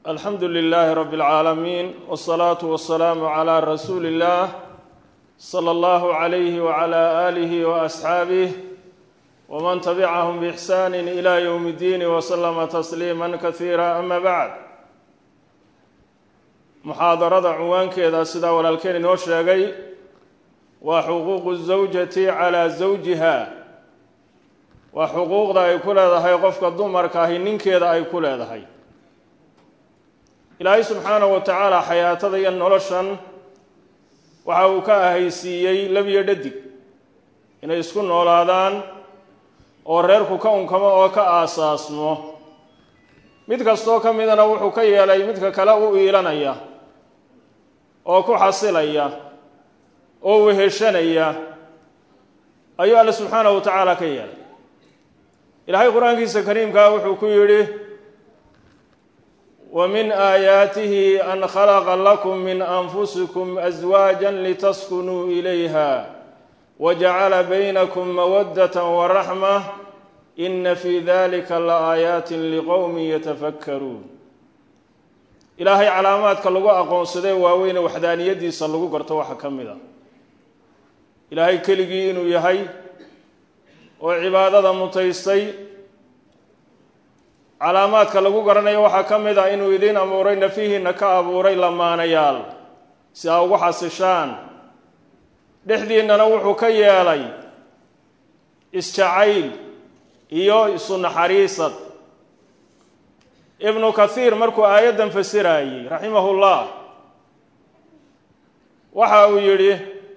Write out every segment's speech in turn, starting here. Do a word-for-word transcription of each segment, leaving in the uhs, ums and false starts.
الحمد لله رب العالمين والصلاة والسلام على رسول الله صلى الله عليه وعلى آله وأصحابه ومن تبعهم بإحسان إلى يوم الدين وسلم تسليما كثيرا. أما بعد، محاضرة عنوانك إذا سدا ولا الكين نوشيغي وحقوق الزوجة على زوجها، وحقوق ذا يكون هذا هي قفك الضمر كاهنين كذا يكون هذا هي إلهي سبحانه وتعالى حياة ذي النولشان وحاوكا هيسيي لم يددك إن يسكن نولادان وريركو كون كما وكا أساسمو ميدك استوكا ميدنا وحوكا يلي ميدك كلاو إيلانيا وكو حصيليا أو وهشانيا أيها الله سبحانه وتعالى كيال إلهي قرآن كيسا كريم كاوحوكو يريه ومن آياته أن خلق لكم من أنفسكم أزواجا لتسكنوا إليها وجعل بينكم مودة ورحمة إن في ذلك لآيات لقوم يتفكرون. إلهي علامات كاللغة أقوم صدي واوين وحدانية دي صلقوا قرطوا حكمدا. إلهي كلقين يهي وعبادة متيستي calaamaadka lagu garanayo waxa kamid ah inuu idin abuuray nafihiina ka abuuray lamaanayaal si ay ugu xasishaan dhexdiinana wuxuu ka yeelay isjacayl iyo isu naxariisad. ibnu kathiir markuu aayadan fasirayay raximahullah waxa uu yiri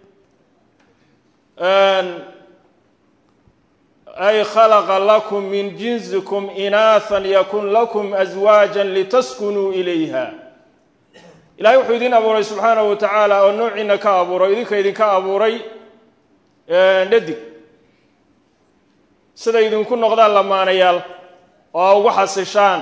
أي خلق لكم من جنسكم إناثا يكون لكم أزواجا لتسكنوا إليها. إلهي وحيدين أبو ري سبحانه وتعالى ونوعنا كأبو ري إذن كإذن كأبو ري ندك سيدا إذن كن نغضان لما نيال أو وحسشان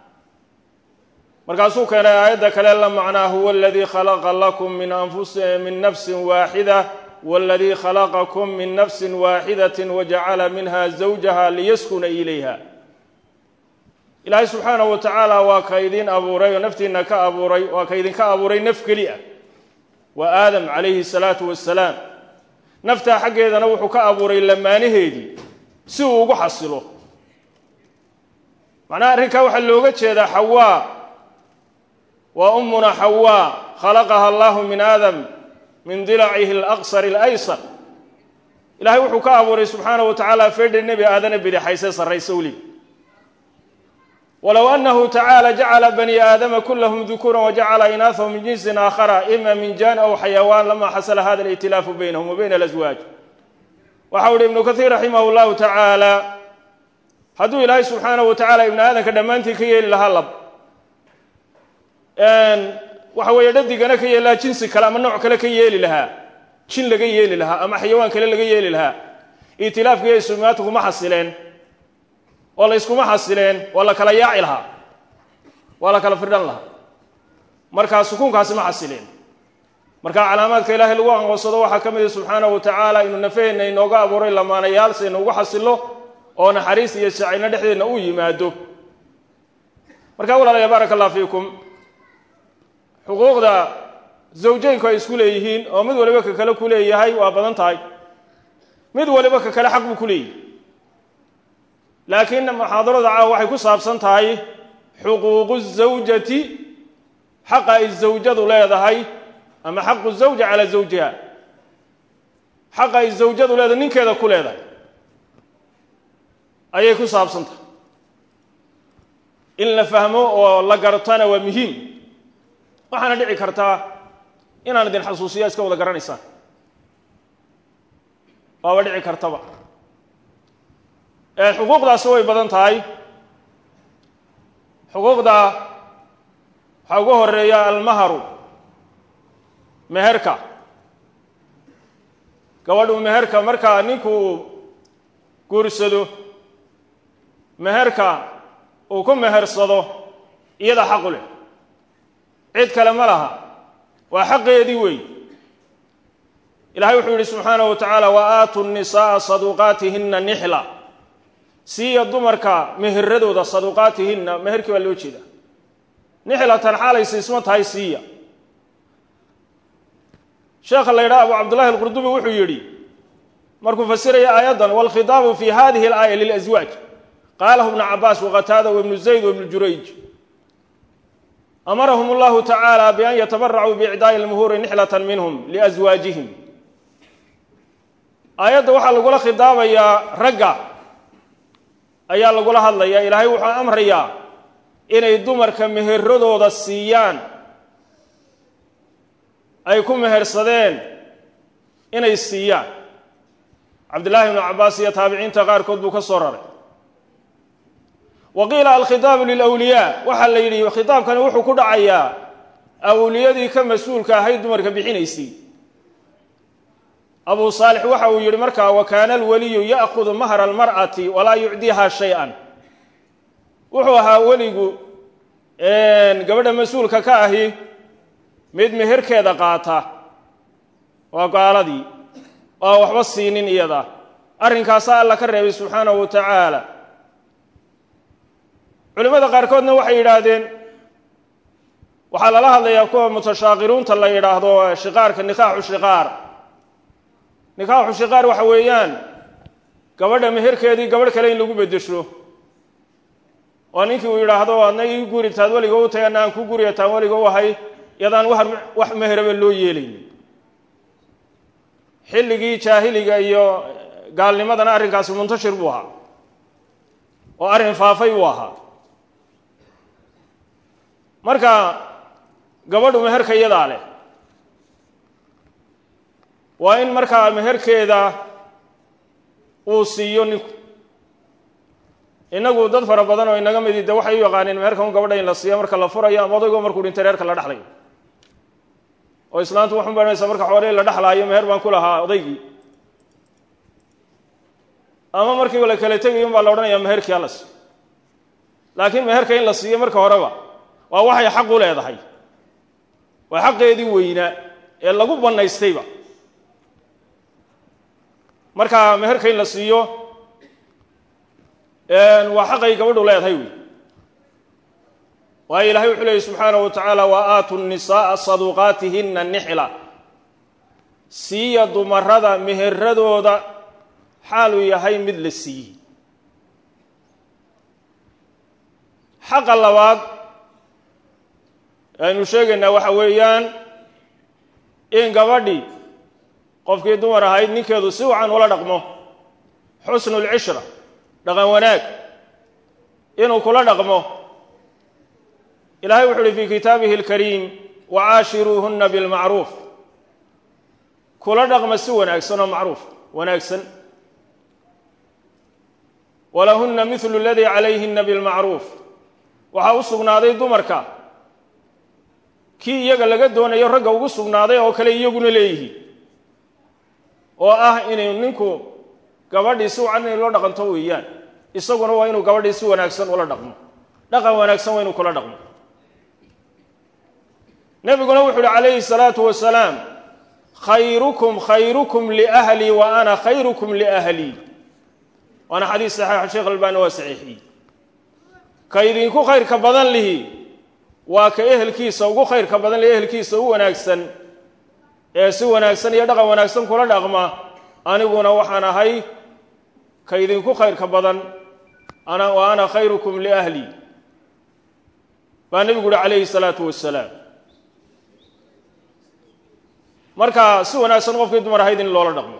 مركزو كان آيات كلا معناه هو الذي خلق لكم من أنفس من نفس واحدة والذي خلقكم من نفس واحدة وجعل منها زوجها ليسكن إليها. إلهي سبحانه وتعالى وكايدين أبو ري ونفتنا كأبو ري وكايدين كأبو ري نفكلئة وآدم عليه الصلاة والسلام نفتح حق إذا نوح كأبو ري لما نهيدي سوء وحصله معناه ركا وحلوغتش إذا حواء وأمنا حواء خلقها الله من آدم من ضلعه الأقصر الأيسر. إلهي وحكا أبوري سبحانه وتعالى فرد النبي آذن بذي حيث الرسولي ولو أنه تعالى جعل بني آدم كلهم ذكورا وجعل إناثهم من جنس آخر إما من جان أو حيوان لما حصل هذا الائتلاف بينهم وبين الأزواج. وحول ابن كثير رحمه الله تعالى هدو إلهي سبحانه وتعالى ابن آدم كدمانتي كي لها اللب أن وحوي يددقنا كي لا جنس كلام النوع كلا كي يلي لها جن لقي يلي لها أما حيوان كلا لقي يلي لها ائتلاف كي سماتكم ما حصلين ولا يسكم ما حصلين ولا كلا ياعي لها ولا كلا فردان لها مركا سكون كاس ما حصلين مركا علامات كإله الوان وصدوا حكمه سبحانه وتعالى إنه نفين إنه قابور لما نيال سينه حصله أو حريص يسعينا دحين أو يمادو. مركا ولا يا بارك الله فيكم xuquuqda zawjeynku ay isku leeyihiin oo mid waliba ka kala ku leeyahay waa badan tahay mid waliba ka kala xaq buu ku leeyahay laakiin muhaadarada caawa waxay ku saabsan tahay xuquuqu zawjati xaqa ay zawjadu leedahay ama xaqu zawja ala zawjiha xaqa ay zawjadu leedahay ninkeeda ku leedahay ayay ku saabsan tahay in la fahmo oo la gartana waa muhiim. waxaana dhici kartaa inaan idin xasuusiyo iska wada garanaysaan waa dhici kartaba ee xuquuqdaas way badan tahay. xuquuqda waxa ugu horeeya almahru meherka. gabadhu meherka marka ninku guursado meherka uu ku mehersado iyada xaq u leh cid kale ma laha waa xaqeedii wey. ilaahay wuxuu yidhi subxaanahu wa tacaala wa aatu nnisaaa saduuqaatihinna nixla سي الضمركا مهردودا صدقاتهن مهركي waa loo jeeda nixlatan xaalay siismo tahay siiya sheekha la yidhaha abu cabdullahi alqurdubi wuxuu yidhi markuu fasiraya aayaddan walkhitaabu fi hadihi alaaya lilaswaaj qaalahu ibnu cabaas waqataada waibnu zayd waibnu jurayj amarahum allahu tacaala bian yatabaracuu biicdaa'i lmuhuuri nixlatan minhum liaswaajihim aayadda waxaa lagula khitaabayaa ragga ayaa lagula hadlayaa ilaahay wuxuu amrayaa inay dumarka meheradooda siiyaan ay ku mehersadeen inay siiyaan cabdullaahi ibnu cabaas iyo taabiciinta qaarkood buu ka soo raray wa qiila alkhitaabu lilawliyaa waxaa la yidhi khitaabkani wuxuu ku dhacayaa awliyadii ka mas-uulka ahayd dumarka bixinaysay abu saalix waxa uu yidhi markaa wa kaana alwaliyu ya'khudu mahra almar'ati walaa yucdiiha shay-an wuxuu ahaa weligu gabadha mas-uulka ka ahi mid meherkeeda qaata waa gaaladii oo waxba siinin iyada arrinkaasaa alla ka reebay subxaanahu wa tacaala culimmada qaarkoodna waxay yidhaahdeen waxaa lala hadlayaa kuwa mutashaaqiruunta la yidhaahdo shiqaarka nikaaxu shiqaar nikaaxu shiqaar waxa weeyaan gabadha meherkeedii gabadh kale in lagu beddesho oo ninkii uu yidhaahdo adna ii guri taad weliga u tahay anna aan ku guriya taan weliga u ahay yadaan wax meheraba loo yeelaynin xilligii jaahiliga iyo gaalnimadana arrinkaasi muntashir buu ahaa oo arrin faafay buu ahaa marka gabadhu meherka iyadaa leh waa in markaa meherkeeda uu siiyo ninku innagu dad fara badan oo inaga midi de waxay u yaqaaneen meherka un gabadha in la siiyo marka la furayo ama odaygo markuu dhintay reerka la dhexlayo oo islaantu waxun baanaysa marka xoolihii la dhexlaayo meher baan ku lahaa odaygii ama markiiba la kala tegayo un baa la odhanayaa meherkii ha la siiyo laakiin meherka in la siiyo marka horeba waa waxay xaq u leedahay waa xaqeedii weynaa ee lagu bannaystayba marka meherka in la siiyo waa xaqay gabadhu leedahay wey waayo ilahay wuxuu leeyay subxaanahu wa tacaala wa aatu nisaaa saduuqaatihina nixla siiya dumarada meheradooda xaaluu yahay mid la siiyey xaqa labaad aynu sheegaynaa waxa weeyaan in gabadhii qofkii dumar ahayd ninkeedu si wacan ula dhaqmo xusnu lcishra dhaqan wanaag inuu kula dhaqmo ilahay wuxu uhi fi kitaabihi alkariim wacaashiruuhunna bilmacruuf kula dhaqma si wanaagsan oo macruuf wanaagsan walahunna midlu aladii calayhinna bilmacruuf waxaa u sugnaaday dumarka kii iyaga laga doonayo ragga ugu sugnaaday oo kale iyaguna leeyihiin oo ah inay ninku gabadhii si wacan inay loo dhaqanto weeyaan isaguna waa inuu gabadhii si wanaagsan ula dhaqmo dhaqan wanaagsan waa inuu kula dhaqmo nebiguna wuxu uhi calayhi salaatu wasalaam khayrukum khayrukum liahlii wa ana khayrukum liahlii waana xadiis saxiixa sheekh albaani waa saxiixiyey ka idinku khayrka badan lihi waa ka ehelkiisa ugu khayrka badan lihi ehelkiisa u wanaagsan ee si wanaagsan iyo dhaqan wanaagsan kula dhaqma aniguna waxaan ahay ka idinku khayrka badan ana wa ana khayrukum liahlii baa nebigu uhi calayhi salaatu wasalaam marka si wanaagsan qofkii dumar ahayd in loola dhaqmo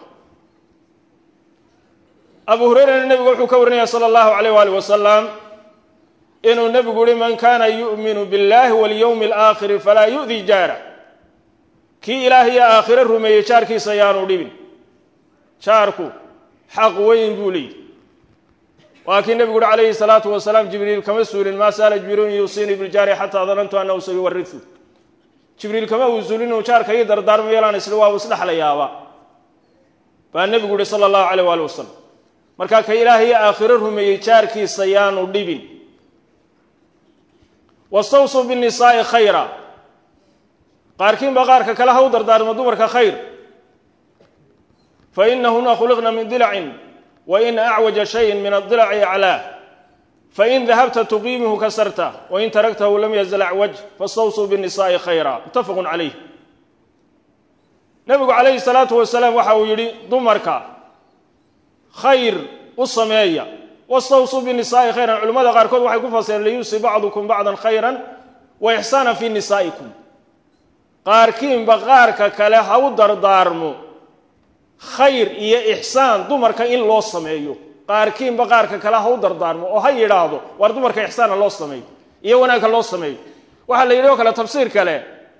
abu hurayrana nebigu wuxuu ka warinaya sala allahu calayh waali wasalam inuu nebigu uhi man kaana yu'minu biاllahi walyowmi alaakhiri falaa yu'di jaara kii ilaah iyo aakhire rumeeyey jaarkiisa ayaanu dhibin jaarku xaq weyn buu leeyihi waa kii nebigu uhi calayhi salaatu wasalaam jibriil kama suulin maa saala jibriilun yuusiinii biljaari xataa danantu annahu sayuwarisu jibriil kama uu suulin inuu jaarka ii dardaarmo yeelaan isla waa uu isdhexlayaaba baa nebigu uhi sala allahu calayh waali wasalam markaa ka ilaah iyo aakhire rumeeyey jaarkiisa yaanu dhibin wastawsuu binnisaa'i khayra qaarkiinba qaarka kale ha u dardaarmo dumarka khayr fainahuna khuliqna min dilacin wain acwaja shayin min adilaci aclaah فإن ذهبت تقيمه كسرته وإن تركته لم يزل أعوج فاستوصوا بالنساء خيرا متفق عليه نبي عليه الصلاة والسلام وحاو يري دمرك خير والصمية واستوصوا بالنساء خيرا علماء قاركود waxay ku fasireen liyusi ba'dukum ba'dan khayran wa ihsana fi nisaikum qaarkiin baqaarka kale ha u dardaarmo khayr iyo ihsaan dumarka in loo sameeyo qaarkiin baqaarka kale ha u dardaarmo oo ha yiraahdo war dumarka ihsaan loo sameeyo iyo wanaagga loo sameeyo waxa la yiraahdo kala tafsiir kale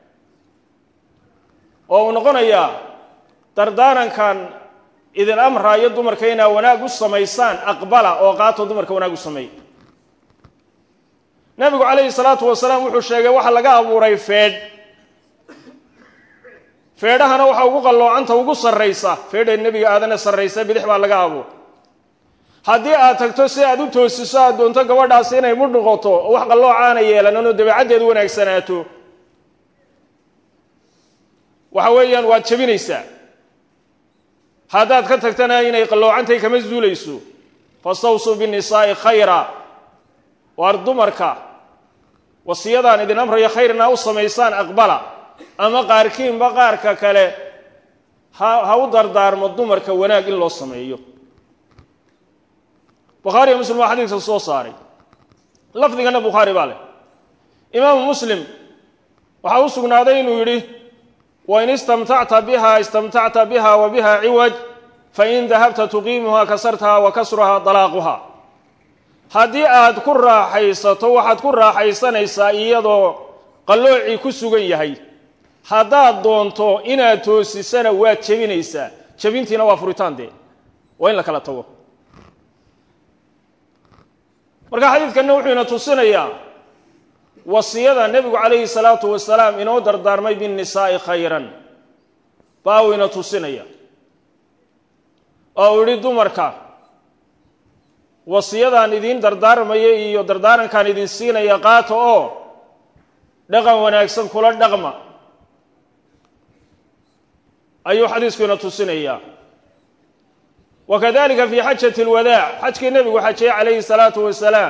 oo noqonaya dardaarankan idin amraayo dumarka inay wanaag u sameeyaan aqbala oo qaato dumarka wanaag u sameey nabigu kaleey salaatu wasalaam wuxuu sheegay waxa laga abuuray feed feedahana waxa ugu qalloocanta ugu sareysa feedhay nabiga aadana sareysa bidix baa laga abuuray haddii aad tagto si aad u toosiso aad doonto gabadhaas inay mud noqoto oo wax qalloocaan yeelan oo dabeecadeedu wanaagsanaato waxa weeyaan waad jabinaysaa haddaad ka tagtana inay qalloocantay kama zuulayso fastawsu binnisaa'i khayra war dumarka wasiyadaan idin amraya khayrna u sameeyaan aqbala ama qaarkiin baqaarka kale ha u dardaarmo dumarka wanaag in loo sameeyo bukhari iyo muslim xadiiska soo saaray lafdigana bukhari bale imaam muslim waxa uu sugnaaday inuu yiri وإن استمتعت بها استمتعت بها وبها عوج فإن ذهبت تقيمها كسرتها وكسرها طلاقها هذه آد كرة حيصة واحد كرة حيصة نسائية قلوعي كسوغن يهي هذا دونتو إنا توسي سنة وات شبين إيسا شبين تينا وافرطان دي وين لك لطوه مركا حديث كان نوحينا توسينا إياه وصيدا النبي عليه الصلاة والسلام إنه دردار مي بالنساء خيرا باوينا توسينيا أو يريد مركا وصيدا ندين دردار مي يو دردارن كان يدين سينيا قاتو أو دغم وناكسن كل دغمة أي حديث كنا توسينيا وكذلك في حجة الوداع حج النبي وحجه عليه الصلاة والسلام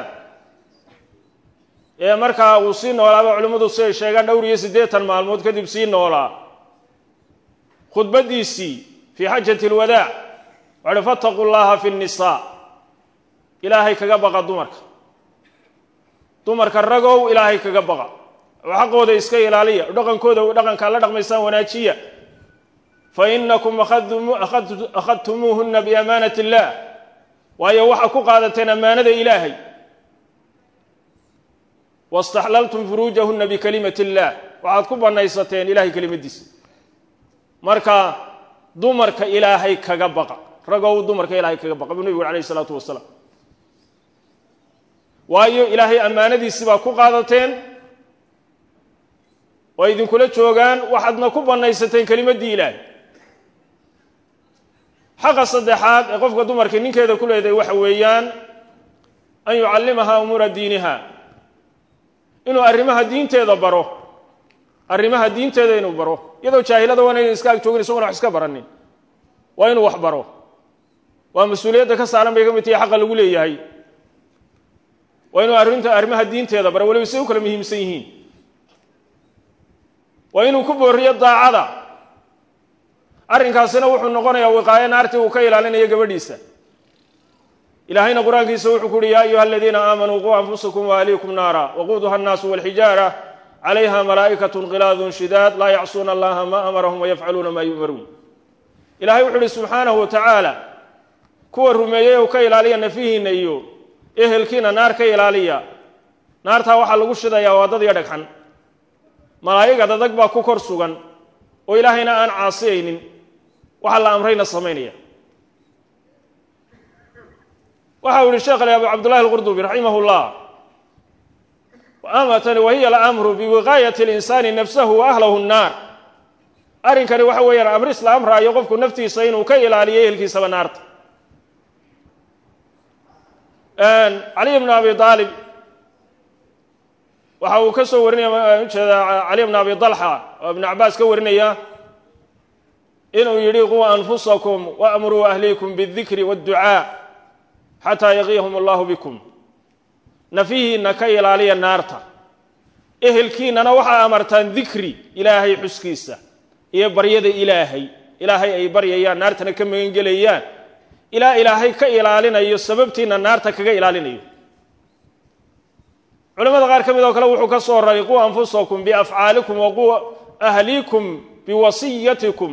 ee marka uu sii noolaa culimadu soo sheegaan dhowr iyo siddeetan maalmood kadib sii noolaa khudbadiisi fi hajjati alwadaa wa fattaqullaha fi an-nisaa ilaahay kaga baqa dumarka dumarka ragow ilaahay kaga baqa waxaqooda iska ilaaliya dhaqankooda dhaqanka la dhaqmaysan wanaajiya fa innakum akhadtumuhunna bi amanati allah wa ya waxa ku qaadateen amaanada ilaahay واستحللتم فروجهن بكلمة الله وعادكم بنيستين إلهي كلمة ديس مركا دمرك إلهي كغبقى رقوا دمرك إلهي كغبقى بالنبي عليه الصلاة والسلام وأيو إلهي أمانة دي سباكو قادتين وإذن كل شوغان وحدنا كبنيستين كلمة دي إلهي حق الصدحات يقفك دمرك إنك إذا كل يدي وحويان أن يعلمها أمور دينها inuu arrimaha diinteeda baro arrimaha diinteeda inuu baro iyadoo jaahilada wana iska joogin isagoo wax iska baranin waa inuu wax baro waa mas'uuliyadda ka saaran bay kamid tahay xaq lagu leeyahay waa inuu arrinta arrimaha diinteeda baro waliba si kala muhiimsan yihiin waa inuu ku booriyo daacada arrinkaasina wuxuu noqonayaa wiqaayo naartii uu ka ilaalinayo gabadhiisa إلهينا قرآن كيسا وحكور يا أيها الذين آمنوا قوا أنفسكم وأهليكم نارا وقودها الناس والحجارة عليها ملائكة غلاظ شداد لا يعصون الله ما أمرهم ويفعلون ما يؤمرون إلهي وحده سبحانه وتعالى كور رميه وكيلاليا نفيه نيو إهل كينا نار كيلاليا نار تاوحا لغشدا يا وادد يدك حن ملائكة تدقبا كوكور سوغن وإلهينا أن عاصيين وحل أمرين الصمينية وحاول الشيخ أبو عبد الله القرطبي رحمه الله وأمتني وهي الأمر بوقاية الإنسان نفسه وأهله النار أرنكني وحوير أمر إسلام رأي يقفك نفتي صين وكي العليه الكيسة والنار علي بن أبي طالب وحاول كسورني علي بن أبي طلحة وابن عباس كورني إياه إنه يريقوا أنفسكم وأمروا أهليكم بالذكر والدعاء حتى يغيهم الله بكم nafihiinna ka ilaaliya naarta ehelkiinnana waxaa amartaan dikri ilaahay xuskiisa iyo baryada ilaahay ilaahay ay baryayaan naartana ka magan gelayaan ilaa ilaahay ka ilaalinayo sababtiina naarta kaga ilaalinayo culimada qaar kamid oo kale wuxuu ka soo raray qu anfusakum bi af'aalikum wa qu ahliikum bi wasiyatikum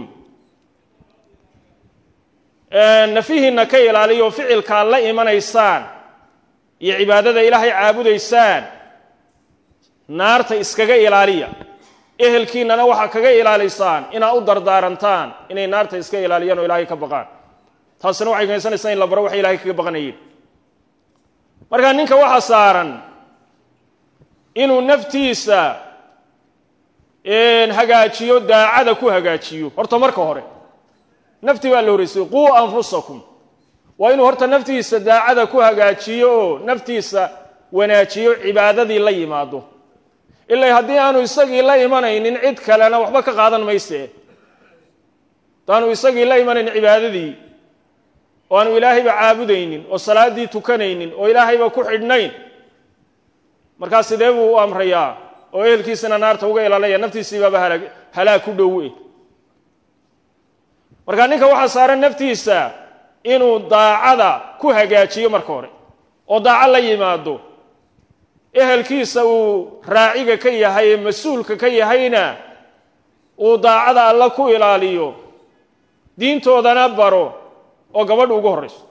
nafihiinna ka ilaaliyo ficilka la imanaysaan iyo cibaadada ilaahay caabudaysaan naarta iskaga ilaaliya ehelkiinana waxa kaga ilaalisaan inaa u dardaarantaan inay naarta iska ilaaliyaan oo ilaahay ka baqaan taasina waxay keenaysaa in la baro waxa ilaahay kaga baqanayeen marka ninka waxa saaran inuu naftiisa een hagaajiyo daacada ku hagaajiyo horta marka hore nafti waa la horeysay qu anfusakum waa inuu horta naftiisa daacada ku hagaajiyo oo naftiisa wanaajiyo cibaadadii la yimaado ilaa haddii aanu isagii la imanaynin cid kalena waxba ka qaadan mayse taanu isagii la imanaynin cibaadadii oo aanu ilaahayba caabudaynin oo salaadii tukanaynin oo ilaahayba ku xidhnayn markaas sidee buu u amrayaa oo ehelkiisana naarta uga ilaalaya naftiisiiba halaag halaag ku dhow ee marka ninka waxa saaran naftiisa inuu daacada ku hagaajiyo marka hore oo daaca la yimaado ehelkiisa uu raaciga ka yahay mas'uulka ka yahayna uu daacada alla ku ilaaliyo diintoodana baro oo gabadh ugu horeyso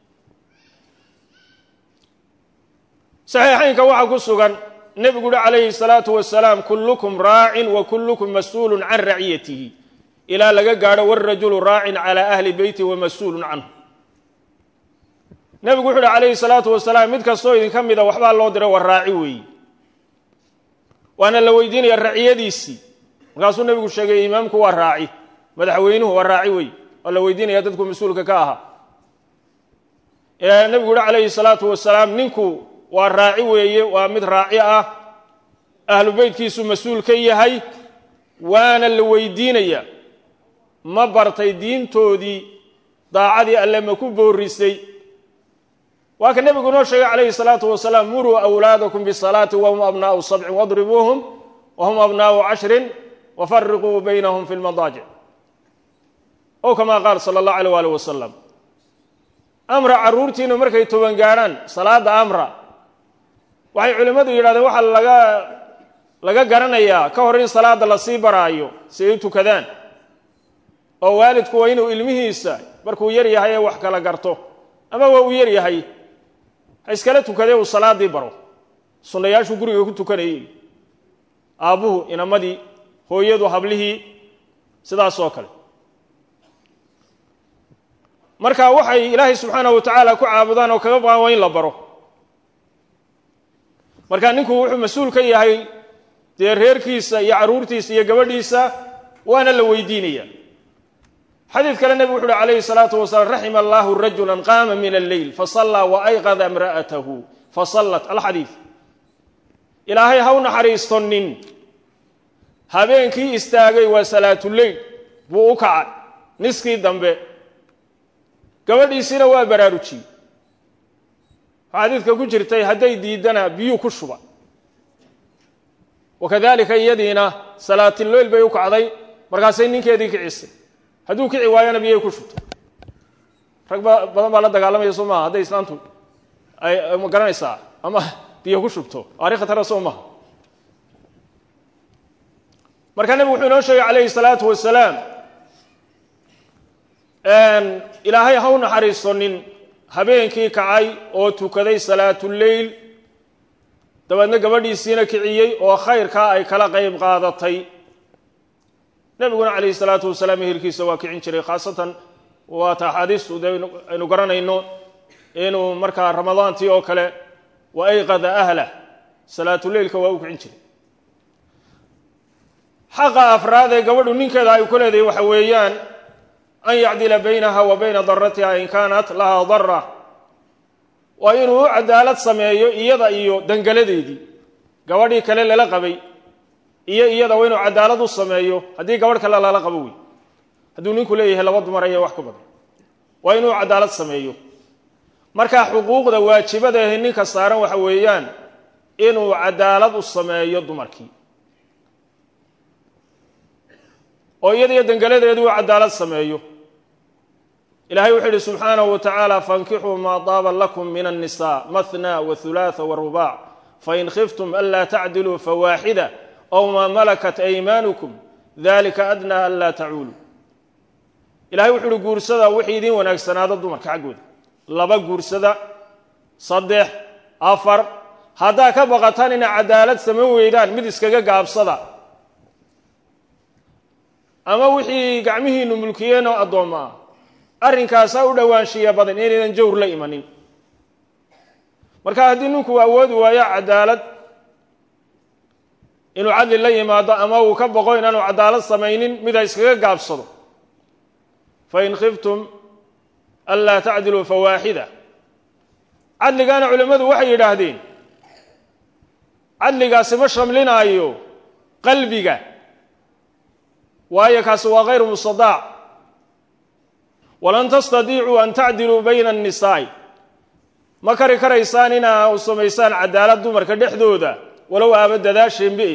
saxiixaynka waxa ku sugan nabigu calayhi salaatu wasalaam kullukum raa'in wa kullukum mas'uulun an ra'iyatihi ila laga gaaro war rajulu raa'in ala ahli bayti wa mas'uulun anhu nabigu wuxuu calayhi salaatu wasalaam mid kastoo idin kamida waxba loo diray war raaci weey waana la weydiinaya raciyadiisi markaasuu nabigu sheegay imaamku waa raaci madaxweynuhu waa raaci weey oo la weydiinaya dadku mas'uulka ka aha ee nabigu calayhi salaatu wasalaam ninku waa raaci weeye waa mid raaci ah ahlu beydkiisu mas'uul ka yahay waana la weydiinaya ma bartay diintoodii daacadii alle ma ku boorisay وكان النبي نوشي عليه الصلاة والسلام مروا أولادكم بالصلاة وهم أبناء سبع واضربوهم وهم أبناء عشر وفرقوا بينهم في المضاجع أو كما قال صلى الله عليه وآله وسلم أمر عرورتين ومركي توبنقاران صلاة أمر وحي علماء يراد وحا لغا لغا قرانيا كورين صلاة لسي برايو سيئتو كذان أو والد كوينو إلمه إسا بركو يري هاي وحكا لغرتو أما هو يري هاي iskala tukadee uu salaadii baro sunnayaashu guriga ku tukanayay aabuhu inamadii hooyadu hablihii sidaas oo kale marka waxay ilaahay subxaanahu wa ta'ala ku caabudaan oo kaga baqaan in la baro marka ninku wuxuu mas'uul ka yahay reerkiisa iyo caruurtiisa iyo gabadhiisa waana la weydiinaya حديث كان النبي وحده عليه الصلاة والسلام رحم الله رجلا قام من الليل فصلى وأيقظ امرأته فصلت الحديث إلهي هون حريصتنين هبين كي استاغي وصلاة الليل بوكع نسكي دنبه قبل يسير وبراروشي حديث كجرتي هدي ديدنا بيو كشبا وكذلك يدينا صلاة الليل بيوكع ذي مرقاسين نينك يديك عيسي hadduu kici waayana biyay ku shubto rag badan baa la dagaalamaya Soomaa haday islaantu ay ma garanaysaa ama biyo ku shubto taariikh tara Soomaa marka nabi wuxuu noo sheegay calayhi salaatu wasalaam aan ilaahay ha u naxariisonin habeenkii kacay oo tukaday salaatul leyl dabadna gabadhiisiina kiciyay oo khayrka ay kala qayb qaadatay nabiguna calayhi salaatu wasalaam hirkiisa waa kicin jiray khaasatan waa taxadiistu aynu garanayno inuu markaa ramadaantii oo kale wa ayqada ahla salaatu leylka waa u kicin jiray xaqa afraad ee gabadhu ninkeeda ay ku leedahay waxa weeyaan an yacdila baynaha wa bayna darratiha in kaanat laha darra waa inuu cadaalad sameeyo iyada iyo dangaladeedii gabadhii kale lala qabay iyo iyada waa inuu cadaalad u sameeyo haddii gabadh kale lala qabo wey hadduu ninku leeyahay laba dumar iyo wax ka badan waa inuu cadaalad sameeyo marka xuquuqda waajibada ee ninka saaran waxa weeyaan inuu cadaalad u sameeyo dumarkii oo iyadiyo dangaladeedu uu cadaalad sameeyo. ilaahay wuxuu yidhi subxaanahu wa tacaala fankixuu maa daaba lakum min annisaa mathna wa hulaatha wa rubaac fain khiftum anlaa tacdiluu fawaaxida aw maa malakat aymaanukum dalika adnaa an laa tacuulu. ilahay wuxuu uhi guursada wixii idiin wanaagsanaada dumarka xaggooda, laba guursada, saddex, afar. haddaa ka baqataan inay cadaalad samayn weydaan mid iskaga gaabsada, ama wixii gacmihiinnu mulkiyeen oo addoomma ah arrinkaasaa u dhowaanshiya badan inaydan jawr la imanin. marka haddii ninku awoodi waayo cadaalad inuu cadli la yimaado, ama uu ka baqo inaanu cadaalad samaynin, mid ha iskaga gaabsado. fain khiftum anlaa tacdiluu fawaaxida. cadligaana culimmadu waxay yidhaahdeen cadligaasi ma shamlinaayo qalbiga, waayo kaasi waa hayru mustadaac. walan tastadiicuu an tacdiluu bayna annisaa'i. ma kari karaysaan inaa u samaysaan cadaalad dumarka dhexdooda walow aaba dadaasheenbe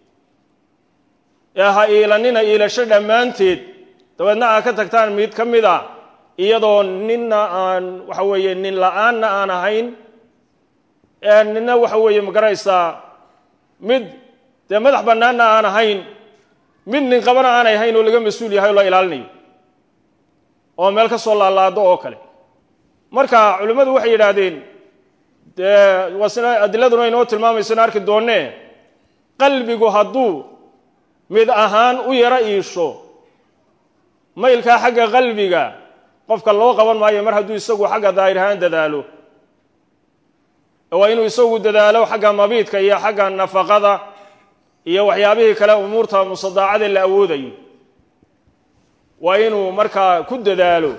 ee ha iilanina iilasho dhammaanteed dabeedna aa ka tagtaan mid ka mid a iyadoo ninna aan waxa weeye nin la-aanna aan ahayn, ninna waxa weeye ma garaysaa mid dee madax bannaanna aan ahayn, mid nin qabana aanay ahayn oo laga mas-uul yahay oo la ilaalinayo oo meel ka soo laalaado oo kale. marka culimmadu waxay yidhaahdeen dee wasna adiladuna inoo tilmaamaysan arki doonee qalbigu hadduu mid ahaan u yaro iisho maylkaa xagga qalbiga qofka loo qaban maayo mar hadduu isagu xagga daahir ahaan dadaalo. waa inuu isagu dadaalo xagga mabiidka iyo xagga nafaqada iyo waxyaabihii kale umuurta musadaacada la awoodayo, waa inuu markaa ku dadaalo.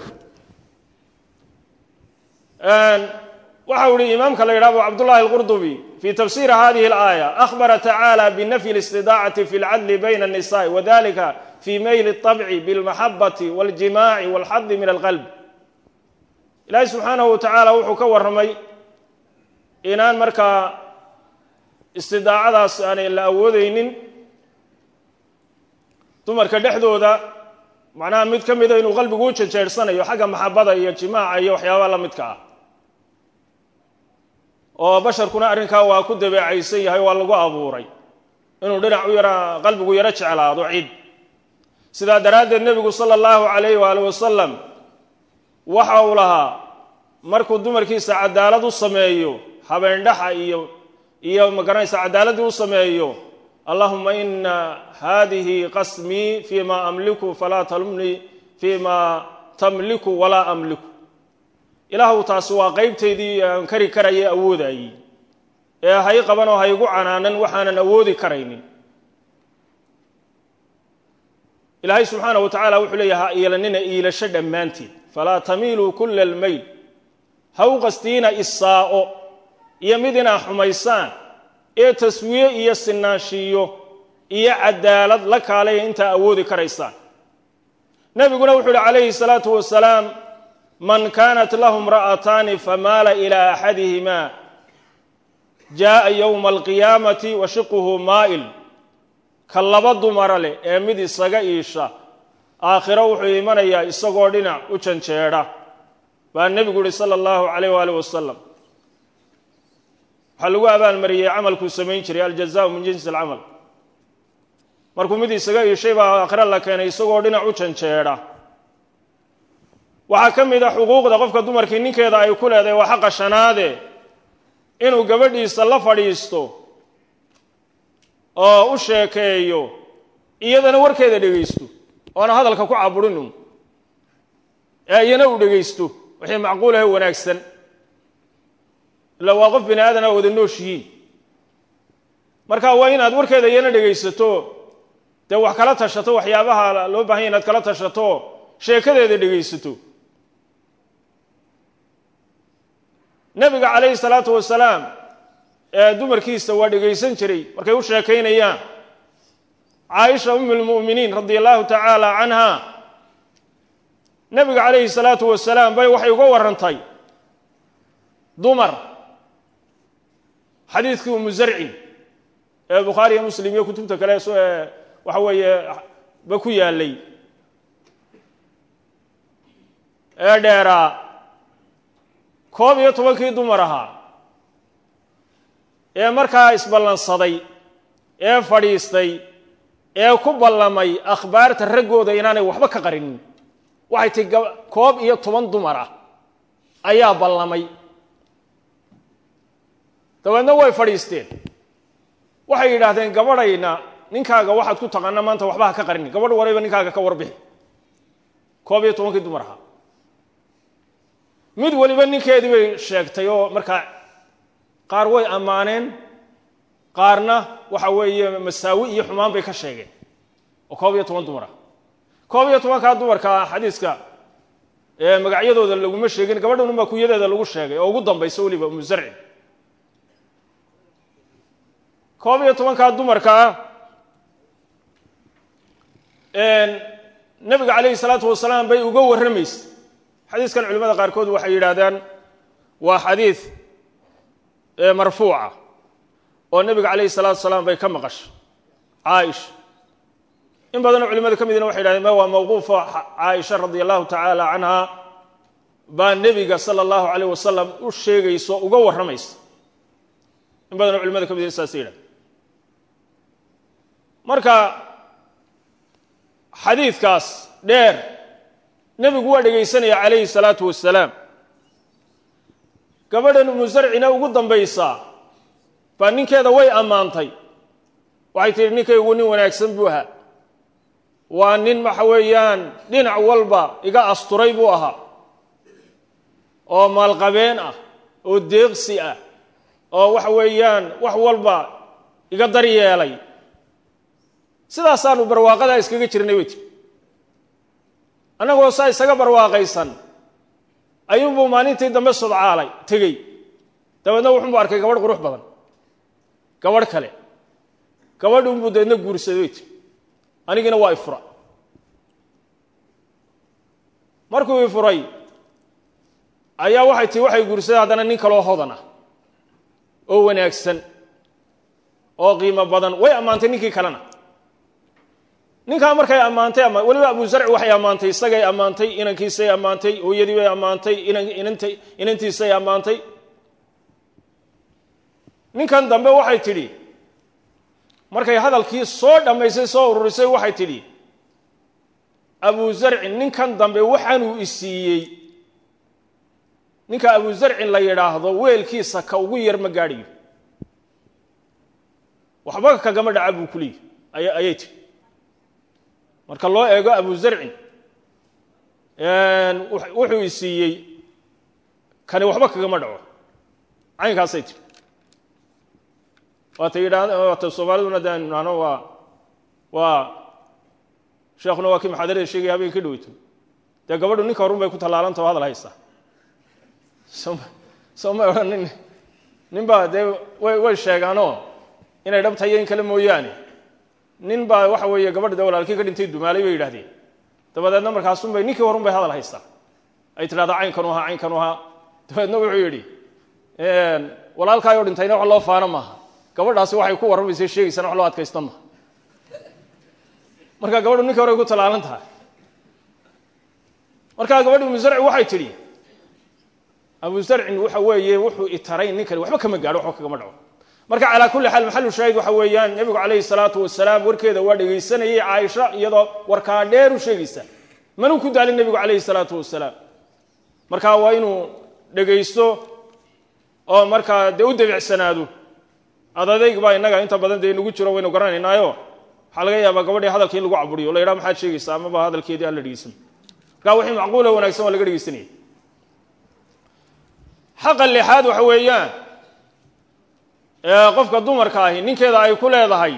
waxa uu yihi imaamka la yidhahdo cabdullahi alqurdubi fi tafsiiri hadihi alaaya akhbara tacaala binafyi alistidaacati fi alcadli bayna annisaai wadalika fi mayl alطabci bilmaxabati waاljimaaci walxadi min alqalb. ilaahi subxaanahu wa tacaala wuxuu ka warramay inaan markaa istidaacadaas aanay la awoodeynin dumarka dhexdooda, macnaha mid ka mida inuu qalbigu u jejeersanayo xagga maxabada iyo jimaaca iyo waxyaabaha la midka ah, oo basharkuna arrinkaa waa ku dabeecaysan yahay, waa lagu abuuray inuu dhinac u yara qalbigu yaro jeclaado cid. sidaa daraaddeed nebigu sala allahu calayhi waali wasalam waxa uu lahaa markuu dumarkiisa cadaalad u sameeyo habeendhaxa iyo iyo magaranaysa cadaaladdii u sameeyo, allahuma ina hadihi qasmii fii ma amliku falaa talumnii fii ma tamliku walaa amliku. ilaahu taasi waa qaybtaydii aan kari karaya awoodayey, ee hay qaban oo haygu canaanan waxaanan awoodi karaynin. ilaahay subxaanahu wa tacaala wuxuu leeyahay ha iilanina iilasho dhammaanteed, falaa tamiiluu kula almayl. ha u qastiina isaa'o iyo mid inaa xumaysaan, ee taswiye iyo sinaanshiyo iyo cadaalad la kaalaya intaa awoodi karaysaan. nebiguna wuxuu uhi calayhi salaatu wasalaam man kaanat lahu imra'ataani famaala ilaa axadihima jaa'a yowma alqiyaamati wa shiquhu maa'il. ka laba dumara leh ee mid isaga iisha aakhiro wuxuu imanayaa isagoo dhinac u janjeedha baa nebigu yihi sala allahu calayh waali wasalam. waxaa lagu abaalmariyey camalkuu samayn jiray, aljazaau min jinsi alcamal. markuu mid isaga iishay baa aakhiro la keenay isagoo dhinac u janjeedha. waxaa ka mid a xuquuqda qofka dumarkii ninkeeda ay ku leedahay waa xaqa shanaade inuu gabadhiisa la fadhiisto oo u sheekeeyo, iyadana warkeeda dhegaysto, oona hadalka ku caburinu, ee iyana uu dhegaysto wixii macquul ahe wanaagsan. ila waa qof bini aadan a wada nooshihiin, marka waa inaad warkeeda iyana dhegaysato, dee wax kala tashato, waxyaabaha loo baahanya inaad kala tashato, sheekadeeda dhegaysato. nebiga calayhi salaatu wasalaam ee dumarkiisa waa dhegaysan jiray markay u sheekaynayaan. caaisha umm lmu'miniin radia allahu tacaala canha nebiga calayhi salaatu wasalaam bay waxay uga warrantay dumar xadiidkii umu zarcin ee bukhaari iyo muslim iyo kutubta kale waxa weeye ba ku yaalay ee dheeraa koob iyo tobankii dumar ahaa ee markaa isballansaday ee fadhiistay ee ku ballamay akhbaarta raggooda inaanay waxba ka qarinin waxay ti koob iyo toban dumar ah ayaa ballamay dabeedna way fadhiisteen waxay yidhaahdeen gabadhayna ninkaaga waxaad ku taqaana maanta waxba ha ka qarinin gabadh warayba ninkaaga ka warbixi koob iyo tobankii dumar ahaa mid waliba ninkeedii bay sheegtay oo markaa qaar way ammaaneen qaarna waxa weeye masaawi iyo xumaan bay ka sheegeen oo koob iyo toban dumar ah koob iyo tobankaa dumarka xadiiska ee magacyadooda laguma sheegin gabadhan uma kuyadeeda lagu sheegay oo ugu dambayso waliba umu zarcin koob iyo tobankaa dumarka een nabiga calayhi salaatu wasalaam bay uga warramaysay xadiiskan culimada qaarkood waxay yidhaahdaan waa xadiis marfuuca oo nabiga calayhi salaatu wasalaam bay ka maqashay caaisha in badanoo culimada ka midna waxay yidhahdeen ma waa mawquufo caaisha radia allahu tacaala canha baa nebiga sala allahu calayh wasalam u sheegayso uga warramaysa in badanoo culimada ka midna saasay yidhahdeen marka xadiidkaas dheer nebigu waa dhegaysanaya calayhi salaatu wasalaam gabadhan umu zarcina ugu dambaysaa baa ninkeeda way ammaantay waxay tihi ninkaygu nin wanaagsan buu ahaa waa nin waxa weeyaan dhinac walba iga asturay buu ahaa oo maalqabeen ah oo deeqsi ah oo waxa weeyaan wax walba iga daryeelay sidaasaanu barwaaqadaa iskaga jirnay way tiri annagoo saa isaga barwaaqaysan ayuunbuu maalintii dambe sodcaalay tegey dabeedna wuxuunbu arkay gabadh qurux badan gabadh kale gabadhuunbuu dabeedna guursaday way tiri anigina waa ifura markuu ifuray ayaa waxay tii waxay guursaday haddana nin kaloo hodan ah oo wanaagsan oo qiimo badan way ammaantay ninkii kalena ninkaa markay ammaantay ama weliba abu zarci waxay ammaantay isagay ammaantay inankiisay ammaantay hooyadii bay ammaantay inantay inantiisay ammaantay ninkan dambe waxay tidhi markay hadalkii soo dhammaysay soo ururisay waxay tidhi abu zarcin ninkan dambe waxaanuu isiiyey ninka abu zarcin la yidhaahdo weelkiisa ka ugu yar ma gaadhiyo waxba kagama dhaca buu kuliyi ayay tihi marka loo eego abu zarcin wuxuu isiiyey kani waxba kagama dhaco caynkaasay tihi waata yidhaahda soomaaliduna daan nahno waa waa sheekhuna waa kii muxaadarada sheegaya habeenka ka dhaweyto dee gabadhu ninka horun bay ku tallaalantao hadal haysaa sooma odhan nin nin baa dee way way sheegaanoo inay dhab tahay in kale mooyaane nin baa waxa weeye gabadha dee walaalkii ka dhintay dumaalay bay yidhahdeen dabadeedna markaasun bay ninkii horun bay hadal haysaa ay tidhahdaa caynkanu ahaa caynkanu ahaa dabeedna wuxuu yidhi walaalkaayoo dhintayna wax loo faano maaha gabadhaasi waxay ku warramaysay sheegaysana wax loo adkaysta maaha marka gabadhu ninkii hore ay ku tallaalan tahay markaa gabadhi umu zarci waxay tidhi abu zarcin waxa weeye wuxuu itaray ninkani waxba kama gaadho waxba kagama dhaco marka calaa kulli xaal maxalu shaahid waxa weeyaan nebigu calayhi salaatu wasalaam warkeeda waa dhegaysanayay caaisha iyadoo warkaa dheer u sheegaysa manuu ku daalin nebigu calayhi salaatu wasalaam markaa waa inuu dhegaysto oo markaa dee u debicsanaado adadayg baa innaga inta badan dee nagu jiro waynu garanaynaayo waxaa laga yaabaa gabadhii hadalkii in lagu caburiyo la yidhaha maxaad sheegaysaa amaba hadalkeedii aan la dhegeysan markaa wixii macquula wanaagsan waa laga dhegeysanayay xaqa lixaad waxa weeyaan qofka dumarka ahi ninkeeda ay ku leedahay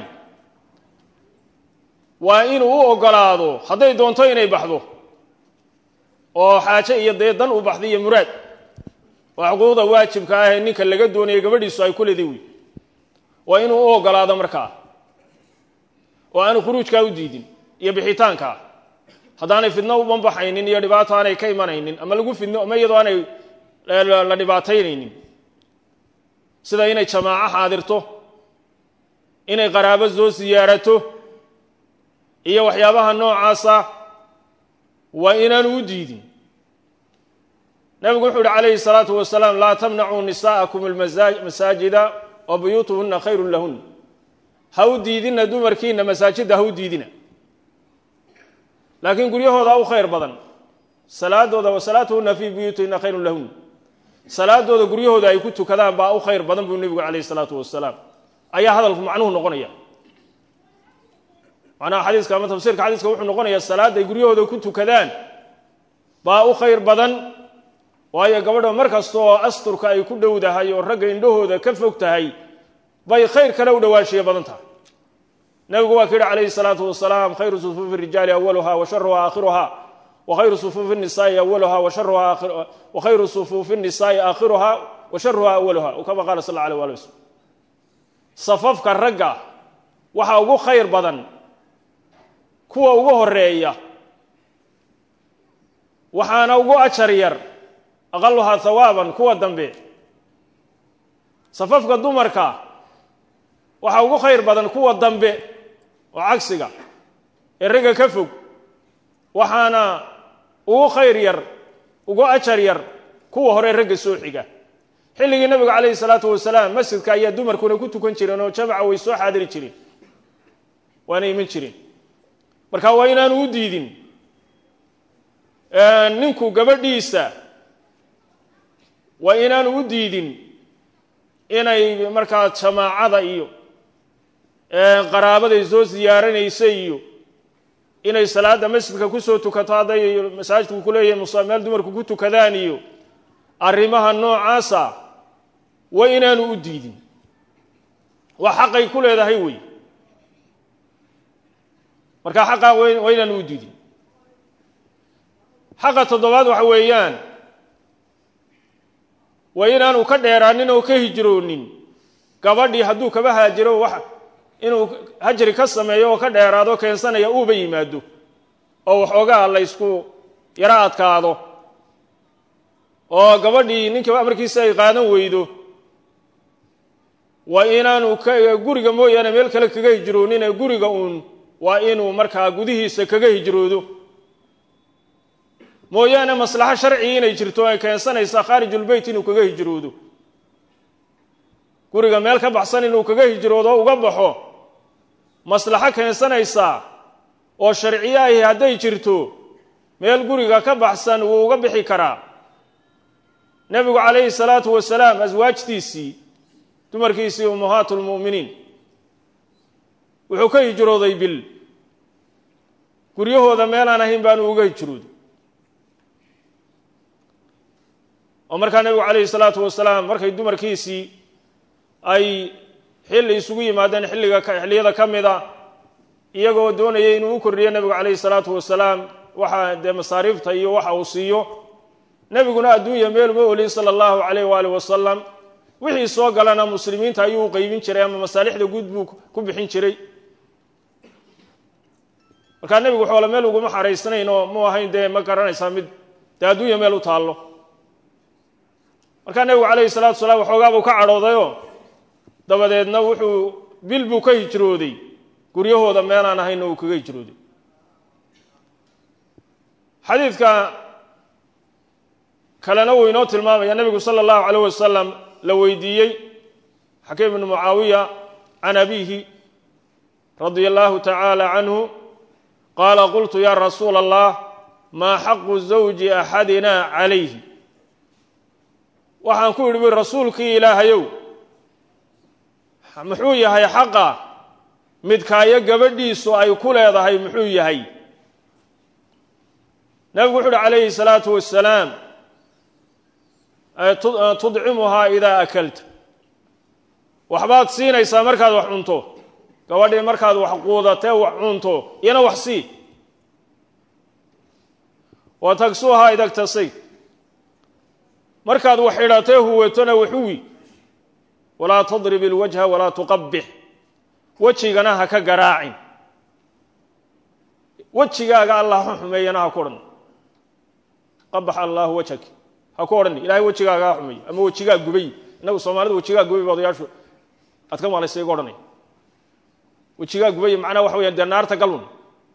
waa inuu u ogolaado hadday doonto inay baxdo oo xaaje iyo dee dan u baxday iyo muraad waa xuquuqda waajibka ah ee ninka laga doonayay gabadhiisu ay ku leeday wey waa inuu u ogolaado markaa oo aanu khuruujkaa u diidin iyo bixitaankaa haddaanay fidno u banbaxaynin iyo dhibaato aanay ka imanaynin ama lagu fidno ama iyadoo aanay la dhibaataynaynin sida inay jamaaco xaadirto inay qaraabo soo siyaarato iyo waxyaabaha noocaasa waa inaan u diidin nabigu wuxuu alayhi salaatu wasalaam la tamna'u nisaakum almasajida wa buyutuhunna khayrun lahun ha u diidina dumarkiina masaajida ha u diidina laakiin guryahooda u khayr badan salaadooda wa salaatuhunna fi buyutihinna khayrun lahun salaadooda guryahooda ay ku tukadaan baa u khayr badan buu nabigu alayhi salaatu wasalaam ayaa hadalku macnuhu noqonaya ana xadiiska ama tafsiirka xadiiska wuxuu noqonayaa salaada ay guryahooda ku tukadaan baa u khayr badan waayo gabadha markastoo asturka ay ku dhowdahay oo ragga indhahooda ka fog tahay bay khayr kale u dhawaashiye badan tahay nabigu waa kiri alayhi salaatu wasalaam khayru sufufi rijali awwaluha wa sharruha akhiruha wa khayru sufufi nisaa'i awwaluha wa sharruha akhiruha wa khayru sufufi nisaa'i akhiruha wa sharruha awwaluha kama qala sallallahu alayhi wa sallam safafka ragga waxa ugu khayr badan kuwa ugu horeeya waxaana ugu ajar yar aqalluha thawaaban kuwa dambe safafka dumarka waxa ugu khayr badan kuwa dambe oo cagsiga ee ragga ka fog waxaana ugu khayr yar ugu ajar yar kuwa hore ragga soo xiga xilligii nabiga calayhi salaatu wasalaam masjidka ayaa dumarkuna ku tukan jireen oo jamaca way soo xaadiri jireen waana iman jireen marka waa inaanu u diidin ninku gabadhiisa waa inaanu u diidin inay markaa jamaacada iyo qaraabaday soo ziyaaranaysa iyo inay salaada masjidka ku soo tukato haday masaajidku ku leeyahay musaameel dumarku ku tukadaan iyo arrimaha noocaasa waa inaanu u diidin waa xaqay ku leedahay way marka xaqa waa inaanu u diidin xaqa toddobaad waxa weeyaan waa inaanu ka dheeraanin oo ka hijroonin gabadhii hadduu kaba haajiro wax inuu hajri ka sameeyo oo ka dheeraado keensanaya uuba yimaado oo waxoogaa la isku yara adkaado oo gabadhii ninka amarkiisa ay qaadan weydo waa inaanu guriga mooyaane meel kale kaga hijroonin ee guriga uun waa inuu markaa gudihiisa kaga hijroodo mooyaane maslaxa sharci inay jirto ay keensanaysa khaarijul bayt inuu kaga hijroodo guriga meel ka baxsan inuu kaga hijroodo uga baxo maslaxa keensanaysa oo sharciye ay hadday jirto meel guriga ka baxsan uu uga bixi karaa nabigu calayhi salaatu wasalaam aswaajtiisii dumarkiisii ummahaatu lmu'miniin wuxuu ka hijrooday bil guryahooda meelaan ahayn baanu uga hijrooday oo markaa nabigu calayhi salaatu wasalaam markay dumarkiisii ay xilli isugu yimaadeen xilliga xilliyada ka mida iyagoo doonayay inuu u kordhiyo nabigu calayhi salaatu wasalaam waxa dee masaariifta iyo waxa uu siiyo nabiguna adduunya meel uma olin sala allahu calayh waali wasalam wixii soo galana muslimiinta ayuu u qaybin jiray ama masaalixda guud buu ku bixin jiray markaa nebigu xoola meel uguma xaraysnayn oo mu ahayn dee ma garanaysaa mid dee adduunya meel u taallo markaa nebigu calayhi salaatu wasalaam waxoogaa buu ka cadhoodayoo dabadeedna wuxuu bil buu ka hijrooday guryahooda meelaan ahayna uu kaga hijrooday xadiidka kalena wuu inoo tilmaamaya nebigu sala allahu calayh wasalam la weydiiyey xakiim ibnu mucaawiya can abiihi radia allahu tacaala canhu qaala qultu ya rasuula allah maa xaqu zawji axadina calayhi waxaan ku yidhi buy rasuulkii ilaahayow muxuu yahay xaqa midkaayo gabadhiisu ay ku leedahay muxuu yahay nabigu wuxu uhi calayhi salaatu wasalaam tudcimuhaa idaa akalta waxbaad siinaysaa markaad wax cunto gabadhii markaad wax quudatee wax cunto iyana wax sii wa tagsuuhaa idagtasay markaad wax xidhatee huwatona waxuwi walaa tadrib ilwajha walaa tuqabbix wejigana ha ka garaacin wejigaaga allah ha xumeeyana ha ku odhan qabax allaahu wajhak ha ku odhan ilaahay wejigaaga ha xumeeyo ama wejigaa gubay inagu Soomaalidu wajiga gubay odayaashu aad ka maqlaysay go'dhanay wajiga gubay macna waxa weeyaan danaarta galun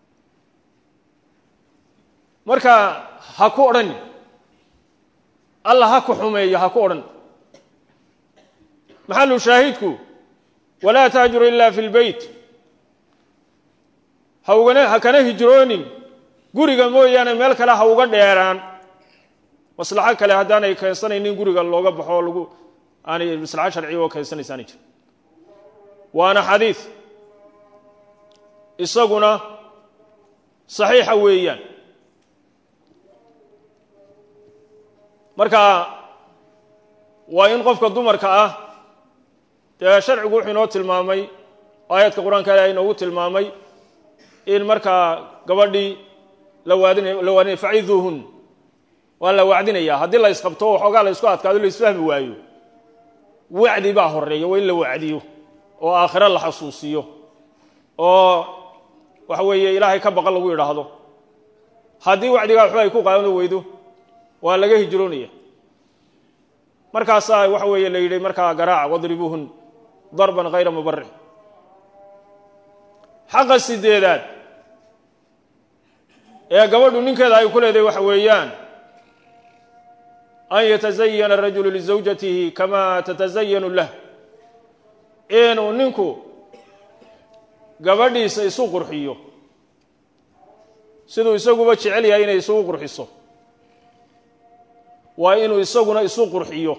marka ha ku oran Allah ha ku xumeeyo ha ku oran maxallu shaahidku wala taajuru illa fil bayt hawgana ha kana hijroonin guriga mooyaane meel kale ha uga dheeraan maslaxa kale hadaan ay keensanaynin guriga looga baxo lagu aanay maslaxa sharci oo keensanaysan jir waana xadiis isaguna saxiixa weeyaan marka waa in qofka dumarka ah ee sharcigu wuxuu inoo tilmaamay aayadka quraanka ah inoo tilmaamay in marka gabadhi la waadinay la waadinay fa'iduhun wala waadinaya hadii la isqabto waxoogaa la isku adkaado la isfahmi waayo wacdi baa horeeyo waa in la wacdiyo oo aakhira la xasuusiyo oo waxa weeye ilaahay ka baqal lagu yiraahdo hadii wacdiga wax ay ku qaadan weydo waa laga hijroonaya markaas waxa weeye la yiri marka garaac wadribuhun darban ghayra mubarrih xaqa sideedaad ee gabadhu ninkeeda ay ku leedahay waxa weeyaan an yatazayyana ar-rajulu li zawjatihi kama tatazayyanu lahu inuu ninku gabadhiisa isu qurxiyo sidoo isaguba jecel yahay inay isu qurxiso waa inuu isaguna isu qurxiyo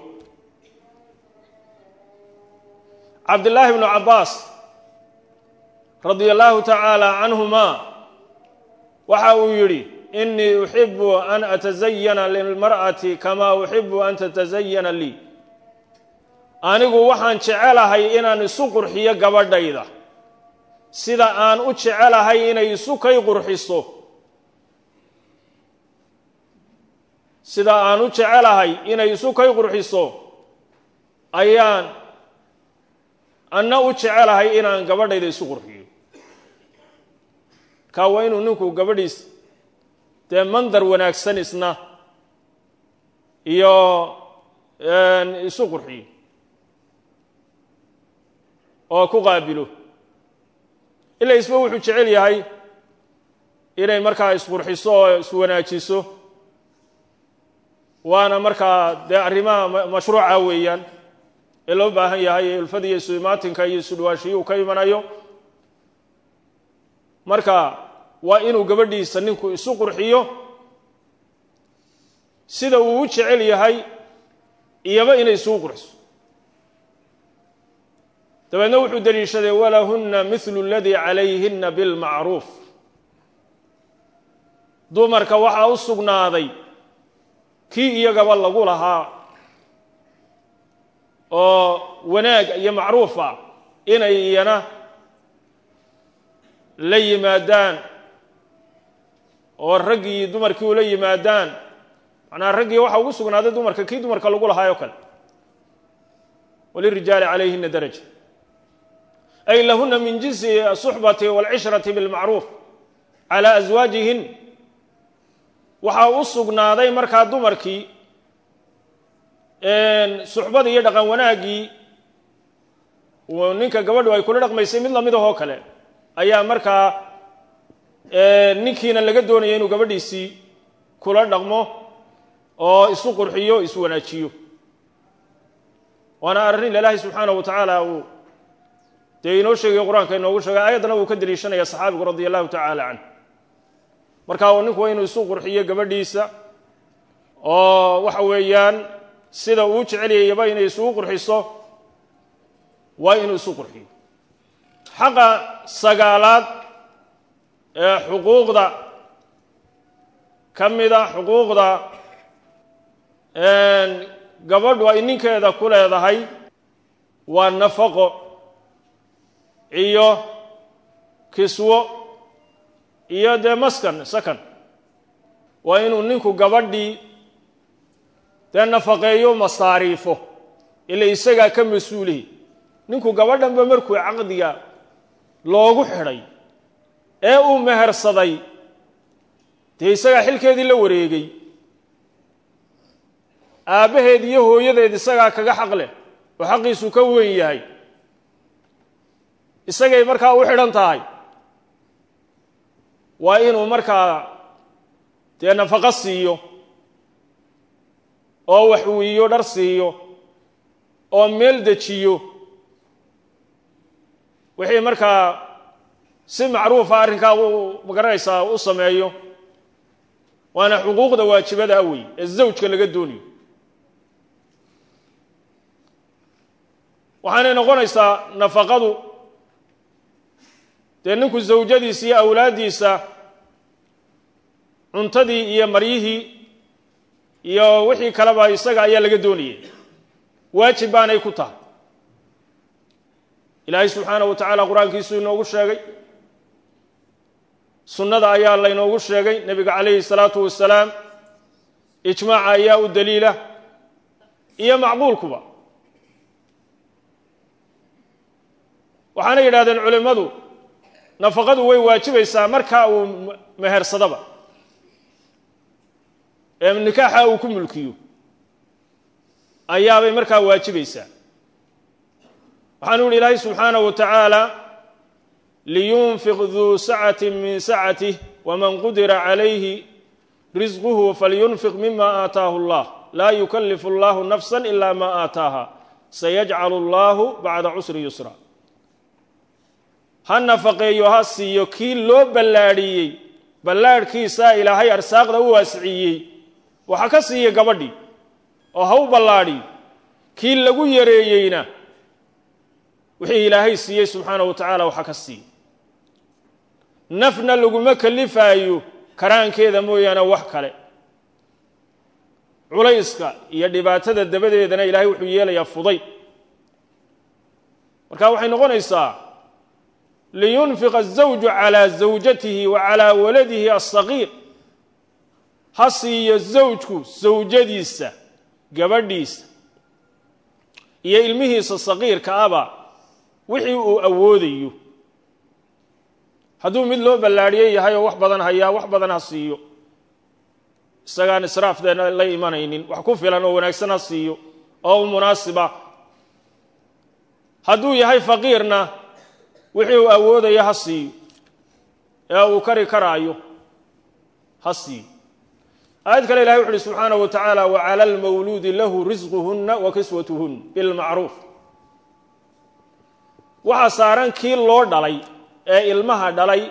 Abdullah ibn Abbas radiyallahu ta'ala anhuma waxa uu yiri inni uhibbu an atazayyana lil mar'ati kama uhibbu an tatazayyana li anigu waxaan jecelahay inaan isu qurxiyo gabadhayda sida aan u jecelahay inay isu kay qurxiso sida aan u jecelahay inay isu kay qurxiso ayaan anna u jecelahay inaan gabadhayda isu qurxiyo ka waa inuu ninku gabadhiis de mandar wanaagsan isna iyo een isu qurxiyo oo ku qaabilo ila isba wuxuu jecel yahay inay markaa is qurxiso oo is wanaajiso waana markaa de arrimaha mashruuca weeyaan ee loo baahan yahay ulfadiyo suumaatinka iyo sudwaashiyo ka imanayo marka waa inuu gabadhiisa ninku isu qurxiyo sida uu u jecel yahay iyaba inay isu qurxiso tabaana wuxuu daliishaday walahunna mithlu alladhi alayhinna bil ma'ruf dumarka waxa u sugnaaday kii iyagaba lagu lahaa oo wanaag iyo macruufa inay iyana la yimaadaan oo ragii dumarkii u la yimaadaan ana ragii waxa ugu sugnaaday dumarka kii dumarka lagu lahaa oo kale walirijaali alayhinna daraja ay lahunna min jinsi as-suhbati wal 'ishrati bil ma'ruf ala azwajihin waxa u sugnaaday marka dumarkii een suxbada iyo dhaqan wanaagii oo ninka gabadhu ay kula dhaqmaysay mid la mid ah kale ayaa marka ee ninkiina laga doonayay inuu gabadhiisii kula dhaqmo oo isu qurxiyo isu wanaajiyo wana arrin ilaahay subhanahu wa ta'ala uu deeyno sheegay quraanka inoogu sheegay ayadana uu ka daliishanaya saxaabiga radiyallahu ta'ala an marka uu ninku inuu isu qurxiyo gabadhiisa oo waxa weeyaan sida uu jecel yahay inay isu qurxiso waa inuu isu qurxiyo xaqa sagaalaad ee xuquuqda kamida xuquuqda een gabadhu ay ninkeeda ku leedahay waa nafaqo iyo kiswo iyo de maskan sakan waa inuu ninku gabadhii de nafaqeeyo masaariifo ila isaga ka masuulihi ninku gabadhanba markuu aqdiga loogu xiray ee uu mehersaday de isaga xilkeedii la wareegay aabaheed iyo hooyadeed isaga kaga xaq leh oo xaqiisu ka weyn yahay isagay markaa u xidhan tahay waa inuu markaa dee nafaqo siiyo oo wax wiiyo dhar siiyo oo meel dejiyo wixii markaa si macruufa arrinkaa uu magaranaysaa u sameeyo waana xuquuqda waajibada awey ee zawjka laga doonayo waxaanay noqonaysaa nafaqadu dee ninku zawjadiisa iyo awlaaddiisa cuntadii iyo maryihii iyo wixii kaleba isaga ayaa laga doonayay waajib baanay ku tahay ilaahay subxaanahu wa tacaala qur-aankiisu inoogu sheegay sunnada ayaa laynoogu sheegay nebiga calayhi salaatu wasalaam ijmaaca ayaa u daliila iyo macquulkuba waxaana yidhahdeen culimmadu nafaqadu way waajibaysaa markaa uu mehersadaba ee nikaaxa uu ku mulkiyo ayaabay markaa waajibaysaa waxaanu yidhi ilaahay subxaanahu wa tacaala liyunfiq duu sacati min sacatih waman qudira calayhi risquhu falyunfiq mima aataahu allah laa yukallifu allahu nafsan ila ma aataaha sayajcalu allahu bacda cusri yusra ha nafaqeeyo ha siiyo kii loo ballaadhiyey ballaadhkiisaa ilaahay arsaaqda u waasiciyey waxa ka siiya gabadhii oo ha u ballaadhiyo kii lagu yareeyeyna wixii ilaahay siiyey subxaanahu wa tacaala waxa ka siiya nafna laguma kalifaayo karaankeeda mooyaane wax kale culayska iyo dhibaatada dabadeedana ilaahay wuxuu yeelayaa fudayd marka waxay noqonaysaa liyunfiq الزawju calى zawjatihi wa calى waladihi الصagiir ha siiyo zawjku zawjadiisa gabadhiisa iyo ilmihiisa sagiirka aba wixii uu awoodayo hadduu mid loo ballaadhiyey yahay oo wax badan hayaa wax badan ha siiyo isagaan israafdeena la imanaynin wax ku filan oo wanaagsan ha siiyo oo munaasiba hadduu yahay faqiirna wixii uu awoodayo ha siiyo ee uu kari karaayo ha siiyo aayad kale ilahay wuxu uhi subxaanahu wa tacaala wacala almawluudi lahu risquhunna wa kiswatuhunna bilmacruuf waxaa saaran kii loo dhalay ee ilmaha dhalay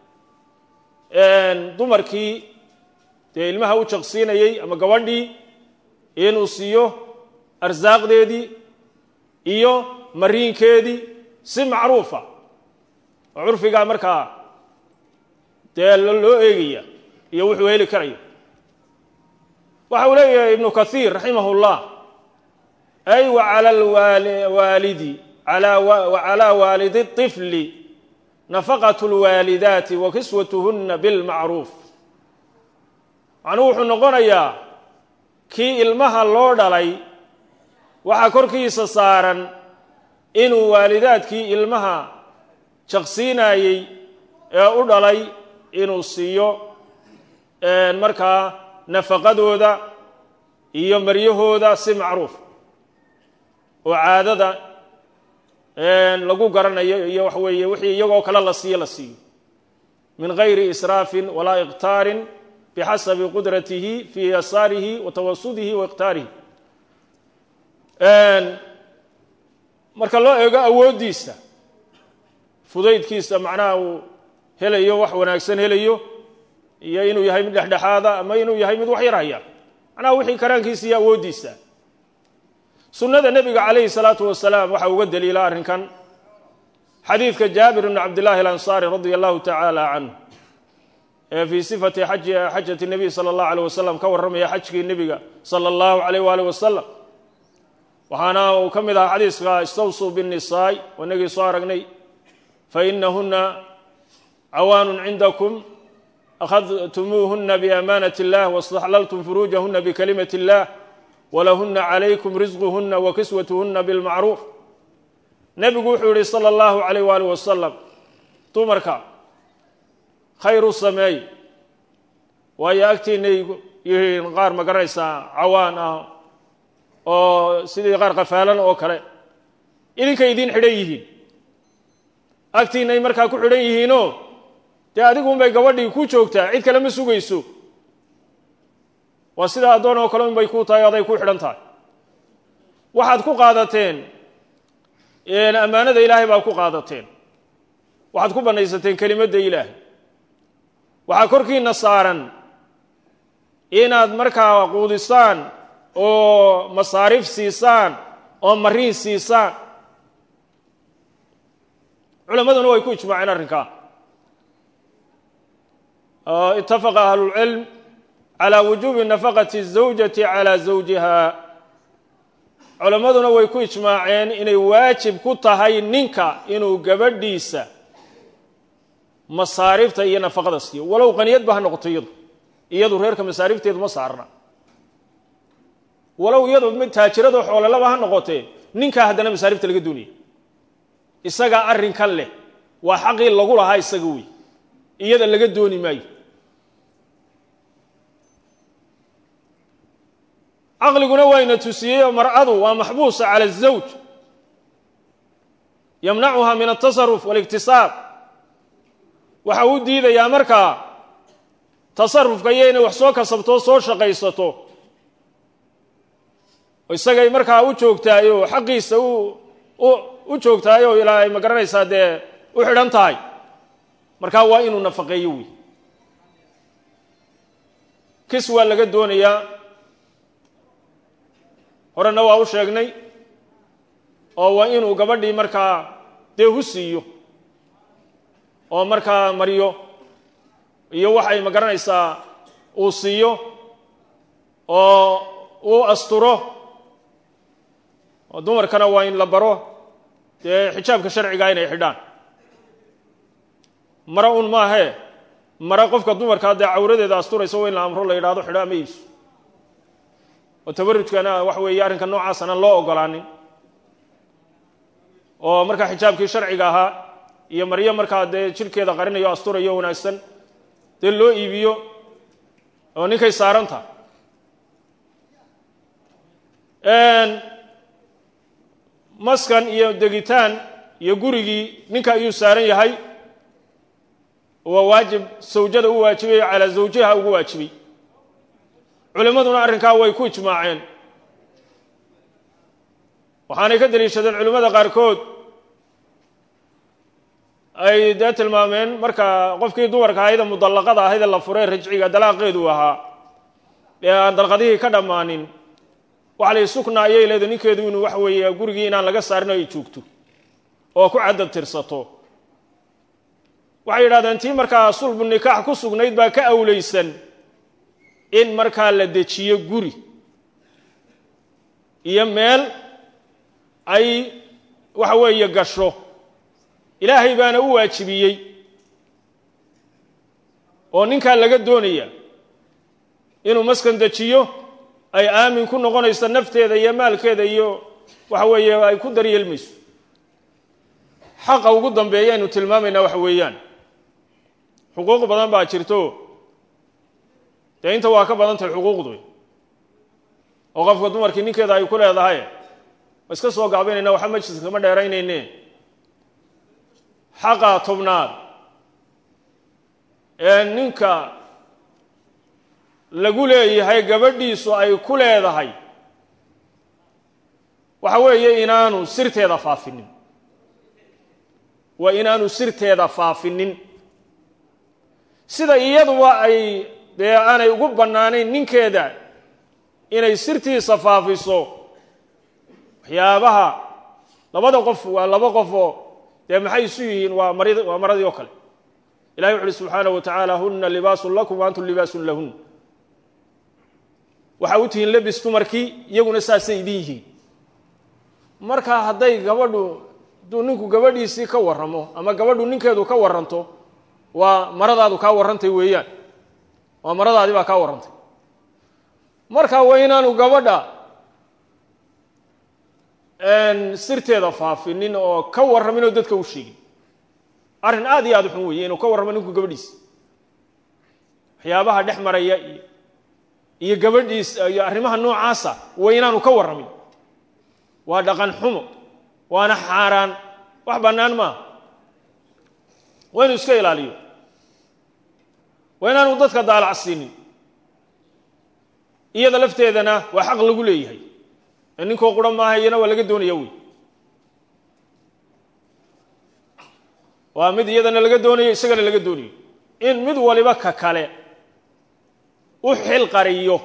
dumarkii dee ilmaha u jaqsiinayey ama gabadhii inuu siiyo arsaaqdeedii iyo mariinkeedii si macruufa oo curfigaa markaa dee loo eegaya iyo wuxuu heli karayo waxa uu leeyahay ibnu kathiir raximah اllah ay wacala alwaalidi wacalى waalidi الطifli nafaqaة اlwaalidaati wa kiswatuhuna bilmacruuf macnuu wuxuu noqonayaa kii ilmaha loo dhalay waxaa korkiisa saaran inuu waalidaadkii ilmaha jaqsiinayey ee u dhalay inuu siiyo markaa nafaqadooda iyo maryahooda si macruuf oo caadada lagu garanayo iyo wax weeye wixii iyagoo kale la siiyo la siiyo min gayri israafin walaa iqtaarin bixasabi qudratihi fii yasaarihi wa tawasudihi wa iqtaarihi marka loo eego awooddiisa fudaydkiisa macnaha uu helayo wax wanaagsan helayo iyo inuu yahay mid dhexdhexaada ama inuu yahay mid wax yar haya macnaha wixii karaankiisa iyo awooddiisa sunnada nebiga calayhi salaatu wasalaam waxaa uga daliila arrinkan xadiidka jaabir bni cabdillahi alansaari radia allahu tacaala canhu ee fii sifati xaji xajati nebiy sala allahu alayh wasalam ka warramaya xajkii nebiga sala allahu alayh waalih wasalam waxaana uu ka mid ahaa xadiiska istawsuu binnisaai oo inagii soo aragnay fainahuna cawaanun cindakum akhadtumuuhuna biamaanati اllah waاstaxlaltum furuujahuna bikalimati اllah walahuna calaykum risquhuna wa kiswatuhuna bilmacruuf nebigu wuxuu yihi sala allahu alayh waalih wasalam dumarka khayr u sameey waayo agtiinay yihiin qaar ma garanaysaa cawaan ah oo sidii qaar qafaalan oo kale idinka idin xidhan yihiin agtiinay markaa ku xidhan yihiinoo dee adiguunbay gabadhii ku joogtaa cid kale ma sugayso waa sida addoon oo kale unbay ku tahay aday ku xidhan tahay waxaad ku qaadateen ammaanada ilaahay baa ku qaadateen waxaad ku banaysateen kelimadda ilaahay waxaa korkiina saaran inaad markaa quudisaan oo masaarif siisaan oo mariin siisaan culamaduna way ku ijmaaceen arrinkaa اتفق أهل العلم على وجوب نفقة الزوجة على زوجها علماءنا way ku ijmaaceen inay waajib ku tahay ninka inuu gabadhiisa masaarifta iyo nafaqada siiyo walow qaniyad baa noqoto iyadu iyadu reerka masaarifteedu ma saarna walow iyadu mid taajirada xoololaba ha noqotee ninka haddana masaarifta laga dooniyay isaga arrin kan leh waa xaqii lagu lahaa isaga weey iyada laga dooni maayo عقلنا وين تسيء مرأة ومحبوسة على الزوج يمنعها من التصرف والاكتساب وحودي إذا يا مركا تصرف كيين وحصوك صبتو صور شقيستو ويساقي مركا وشوك تايو حقي سو وشوك تايو إلى مقرنة سادة وحران تاي مركا وإنو نفقيوي كسوة لقد دونيا horena waa u sheegnay oo waa inuu gabadhii markaa dee hu siiyo oo markaa mariyo iyo waxay ma garanaysaa uu siiyo oo uu asturo oo dumarkana waa in la baro dee xijaabka sharciga inay xidhaan mara un maahee mara qofka dumarkaa dee cawradeeda asturaysa waa in la amro la yidhaahdo xidho ama iibso وتبرجكنا وحوي يارن كنوع عصنا الله أقولاني أو مركا حجاب كي شرعي جاها يا مريم مركا ده شيل كذا قرنه يا أسطورة يا وناسن تلو إيبيو أو نيكي سارن تا إن مسكن يا دقيتان يجوري نيكا يسارن يهاي وواجب زوجته واجبي على زوجها وواجبي علماءنا arrinkaa way ku ijmaaceen waxaanay ka daliishadeen culimada qaarkood ay daa tilmaameen marka qofkii dumarka ahayd mudallaqada ahayd la furay rajciga dalaaqeedu ahaa ee aan dalqadii ka dhamaanin waxa la sukna ayay leedahay ninkeedu inuu wax weeye gurigii inaan laga saarin ay joogto oo ku cadad tirsato waxay yiraahdeen tii marka sulbu nikaax ku sugnayd baa ka awleysan in markaa la dejiyo guri iyo meel ay waxa weeye gasho ilaahay baana u waajibiyey oo ninka laga doonaya inuu maskan dejiyo ay aamin ku noqonayso nafteeda iyo maalkeeda iyo waxa weeye ay ku daryeelmayso xaq ugu dambeeya inuu tilmaamayna waxa weeyaan xuquuq badan baa jirto inta waa ka badan tahay xuquuqdu oo qofka dumarkii ninkeeda ay ku leedahay iska soo gaabanayna waxa majliska ma dheeraynayne xaqa tobnaad ee ninka lagu leeyahay gabadhiisu ay ku leedahay waxa weeye inaanu sirteeda faafinin waa inaanu sirteeda faafinin sida iyaduba ay dee aanay ugu bannaanayn ninkeeda inay sirtiisa faafiso waxyaabaha labada qof waa laba qof oo dee maxay isu yihiin waa marid waa maradii oo kale ilaahay wuxuu subxaanahu wa tacaala hunna libaasun lakum wa antum libaasun lahun waxa u tihiin labis dumarkii iyaguna saasay idin yihiin marka hadday gabadhu duu ninku gabadhiisii ka warramo ama gabadhu ninkeedu ka warranto waa maradaadu kaa warrantay weeyaan waa maradaadi baa ka warrantay marka waa inaanu gabadha een sirteeda faafinin oo ka warramin oo dadka u sheegin arrin aad iyo aad u xun weeye inuu ka warramo ninku gabadhiisa waxyaabaha dhex maraya iyo iyo gabadhiisa iyo arrimaha noocaasa waa inaanu ka warramin waa dhaqan xumo waana xaaraan wax bannaan ma waynu iska ilaaliyo waynaanu dadka daalacsiinin iyada lafteedana waa xaq lagu leeyahay ninkoo qura maaha iyana waa laga doonaya wey waa mid iyadana laga doonayo isagana laga doonayo in mid waliba ka kale u xil qariyo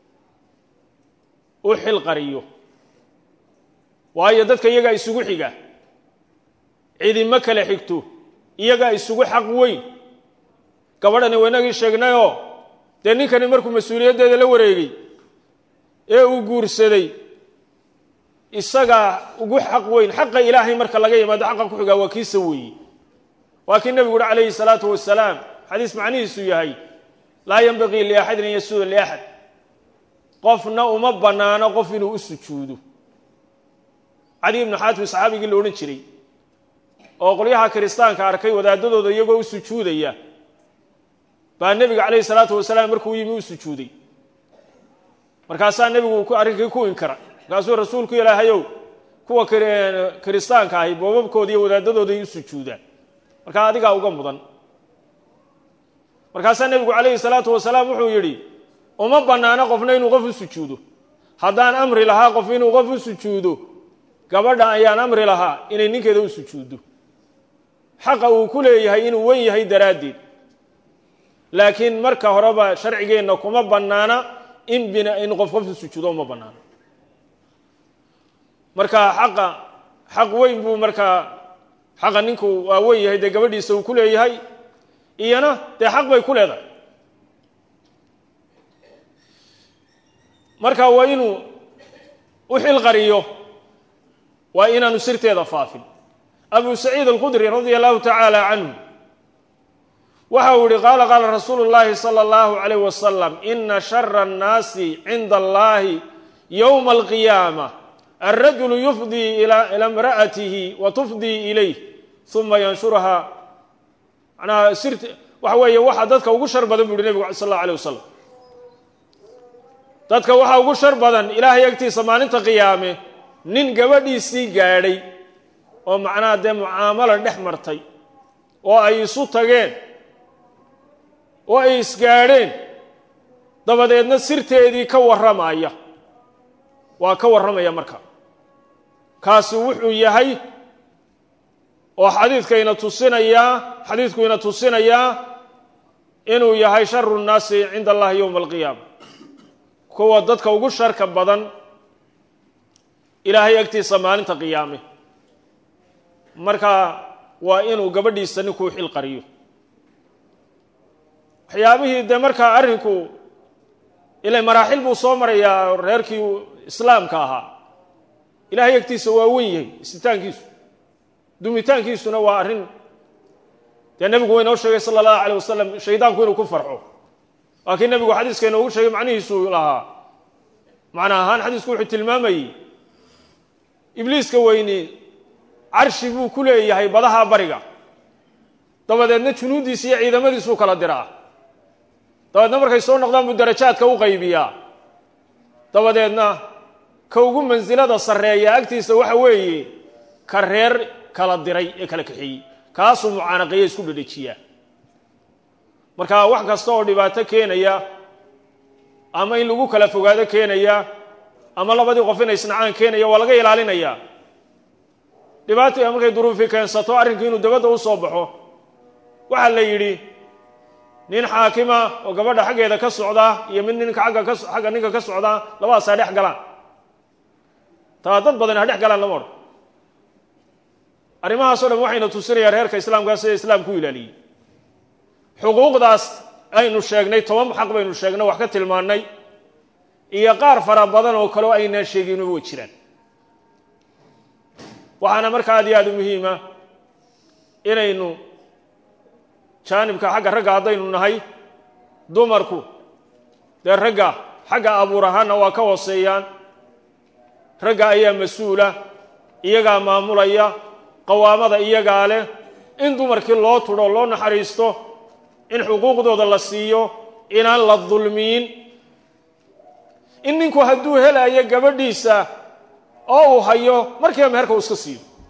u xil qariyo waayo dadka iyaga isugu xiga cidima kale xigto iyaga isugu xaq weyn gabadhani wanaagii sheegnayoo dee ninkani markuu mas-uuliyaddeeda la wareegay ee uu guursaday isaga ugu xaq weyn xaqa ilaahay marka laga yimaado xaqa ku xigaa waa kiisa weeye waa kii nebigu uhi calayhi salaatu wasalaam xadiis macnihiisu yahay laa yanbagii liaxadin an yasuuda liaxad qofna uma bannaano qof inuu u sujuudo cadi ibnu xaatim saxaabigii la odhan jiray oo qolyaha kiristaanka arkay wadaadadooda iyagoo u sujuudaya baa nebiga calayhi salaatu wasalaam markuu yimi u sujuuday markaasaa nebigu arrinkii ku inkara markaasuu rasuulku ilaahayow kuwa kiristaanka ahi boobabkooda iyo wadaadadooday u sujuudaan markaa adigaa uga mudan markaasaa nebigu calayhi salaatu wasalaam wuxuu yidhi uma bannaano qofna inuu qof u sujuudo haddaan amri lahaa qof inuu qof u sujuudo gabadha ayaan amri lahaa inay ninkeeda u sujuuddo xaqa uu ku leeyahay inuu wen yahay daraaddeed laakiin marka horeba sharcigeenna kuma bannaana in bina in qof qof u sujuudo uma bannaano marka xaqa xaq weyn buu markaa xaqa ninku waa weyn yahay dee gabadhiisa uu ku leeyahay iyana dee xaq bay ku leedahay marka waa inuu u xil qariyo waa inaanu sirteeda faafin abu saciid alkhudri radia allahu tacaala canhu waxa uu yihi qaala qaala rasuulu llahi sala allahu calayh wasalam ina shara annaasi cinda allahi yowma alqiyaama alrajulu yufdii ila imra'atihi wa tufdii ilayh uma yanshurha manaa sirt waxa weeye waxa dadka ugu shar badan bu uhi nebigu sal allahu alayh wasalam dadka waxaa ugu shar badan ilaahay agtiisa maalinta qiyaame nin gabadhiisii gaadhay oo macnaha dee mucaamala dhex martay oo ay isu tageen oo ay isgaadheen dabadeedna sirteedii ka warramaya waa ka warramaya marka kaasi wuxuu yahay oo xadiidkayna tusinayaa xadiidku ina tusinayaa inuu yahay sharu nnaasi cinda allahi yowma alqiyaama kuwa dadka ugu sharka badan ilaahay agtiisa maalinta qiyaame marka waa inuu gabadhiisa ninkuu xil qariyo waxyaabihii dee markaa arrinku ilay maraaxil buu soo marayaa reerkii islaamka ahaa ilaahay agtiisa waa wen yahay isitaankiisu dumitaankiisuna waa arrin dee nebigu wa inoo sheegay sala allahu alayh wasalam shaydaanku inuu ku farxo waa kii nebigu xadiiska inoogu sheegay macnihiisu lahaa macna ahaan xadiisku wuxuu tilmaamayey ibliiska weyni carshi buu ku leeyahay badaha bariga dabadeedna junuuddiisa iyo ciidamadiisuu kala diraa dabadeedna markay soo noqdaan buu darajaadka u qaybiyaa dabadeedna ka ugu mansilada sarreeya agtiisa waxa weeye ka reer kala diray ee kala kaxeeyey kaasuu mucaanaqeeya isku dhedhejiyaa marka wax kasta oo dhibaato keenaya ama in lagu kala fogaado keenaya ama labadii qof inay isnacaan keenaya waa laga ilaalinayaa dhibaato markay duruufi keensato arrinkii inuu dabadda u soo baxo waxaa la yidhi nin xaakima oo gabadha xaggeeda ka socda iyo mid ninka agga ka xagga ninka ka socda labadaas ha dhex galaan taa dad badan ha dhex galaan lama odhan arrimahaasoo dhan waxayna tusinayaan reerka islaamkaa sida islaamku ilaaliyey xuquuqdaas aynu sheegnay toban xaq baynu sheegnay wax ka tilmaannay iyo qaar fara badan oo kaleo aynaan sheegin way jiraan waxaana marka aad iyo aad u muhiima inaynu jaanibka xagga ragga haddaynu nahay dumarku dee ragga xagga abuur ahaanna waa ka hooseeyaan ragga ayaa mas-uula iyagaa maamulaya qawaamada iyagaa leh in dumarkii loo tudho loo naxariisto in xuquuqdooda la siiyo inaan la dulmiyin in ninku hadduu helayo gabadhiisa oo uu hayo markiiba meherka uu iska siiyo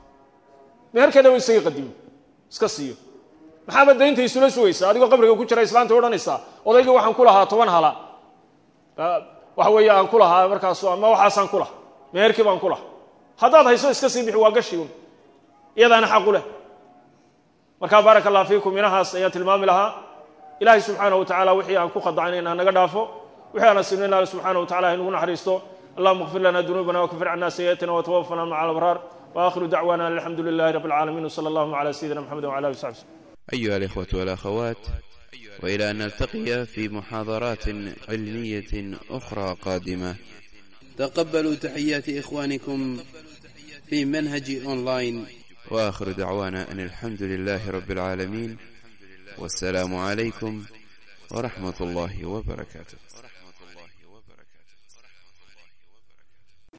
meherkeeda way isaga qadimo iska siiyo maxaaba daynta isula sugaysa adigoo qabriga ku jira islaanta odhanaysa odayga waxaan ku lahaa toban hala waxa weeye aan ku lahaa markaas ama waxaasaan ku lahaa meherkii baan ku lahaa haddaad hayso iska sii bixi waa gashi iyadaana xaq u leh marka baaraka allah fiikum inahaas ayaa tilmaami lahaa ilaahay subxaanahu watacaala wixii aan ku khadacnayna naga dhaafo wixii aan sinayna ilaahay subxaanahu watacaala inagu naxariisto allahumma ighfir lana dunuubana wa kafir anna sayyi'atina wa tawaffana ma'a al-abrar wa akhiru da'wana alhamdulillahi rabbil alamin wa sallallahu ala sayyidina muhammad wa ala alihi wa sahbihi. أيها الإخوة والأخوات، وإلى أن نلتقي في محاضرات علمية أخرى قادمة، تقبلوا تحيات إخوانكم في منهج أونلاين، وآخر دعوانا أن الحمد لله رب العالمين، والسلام عليكم ورحمة الله وبركاته.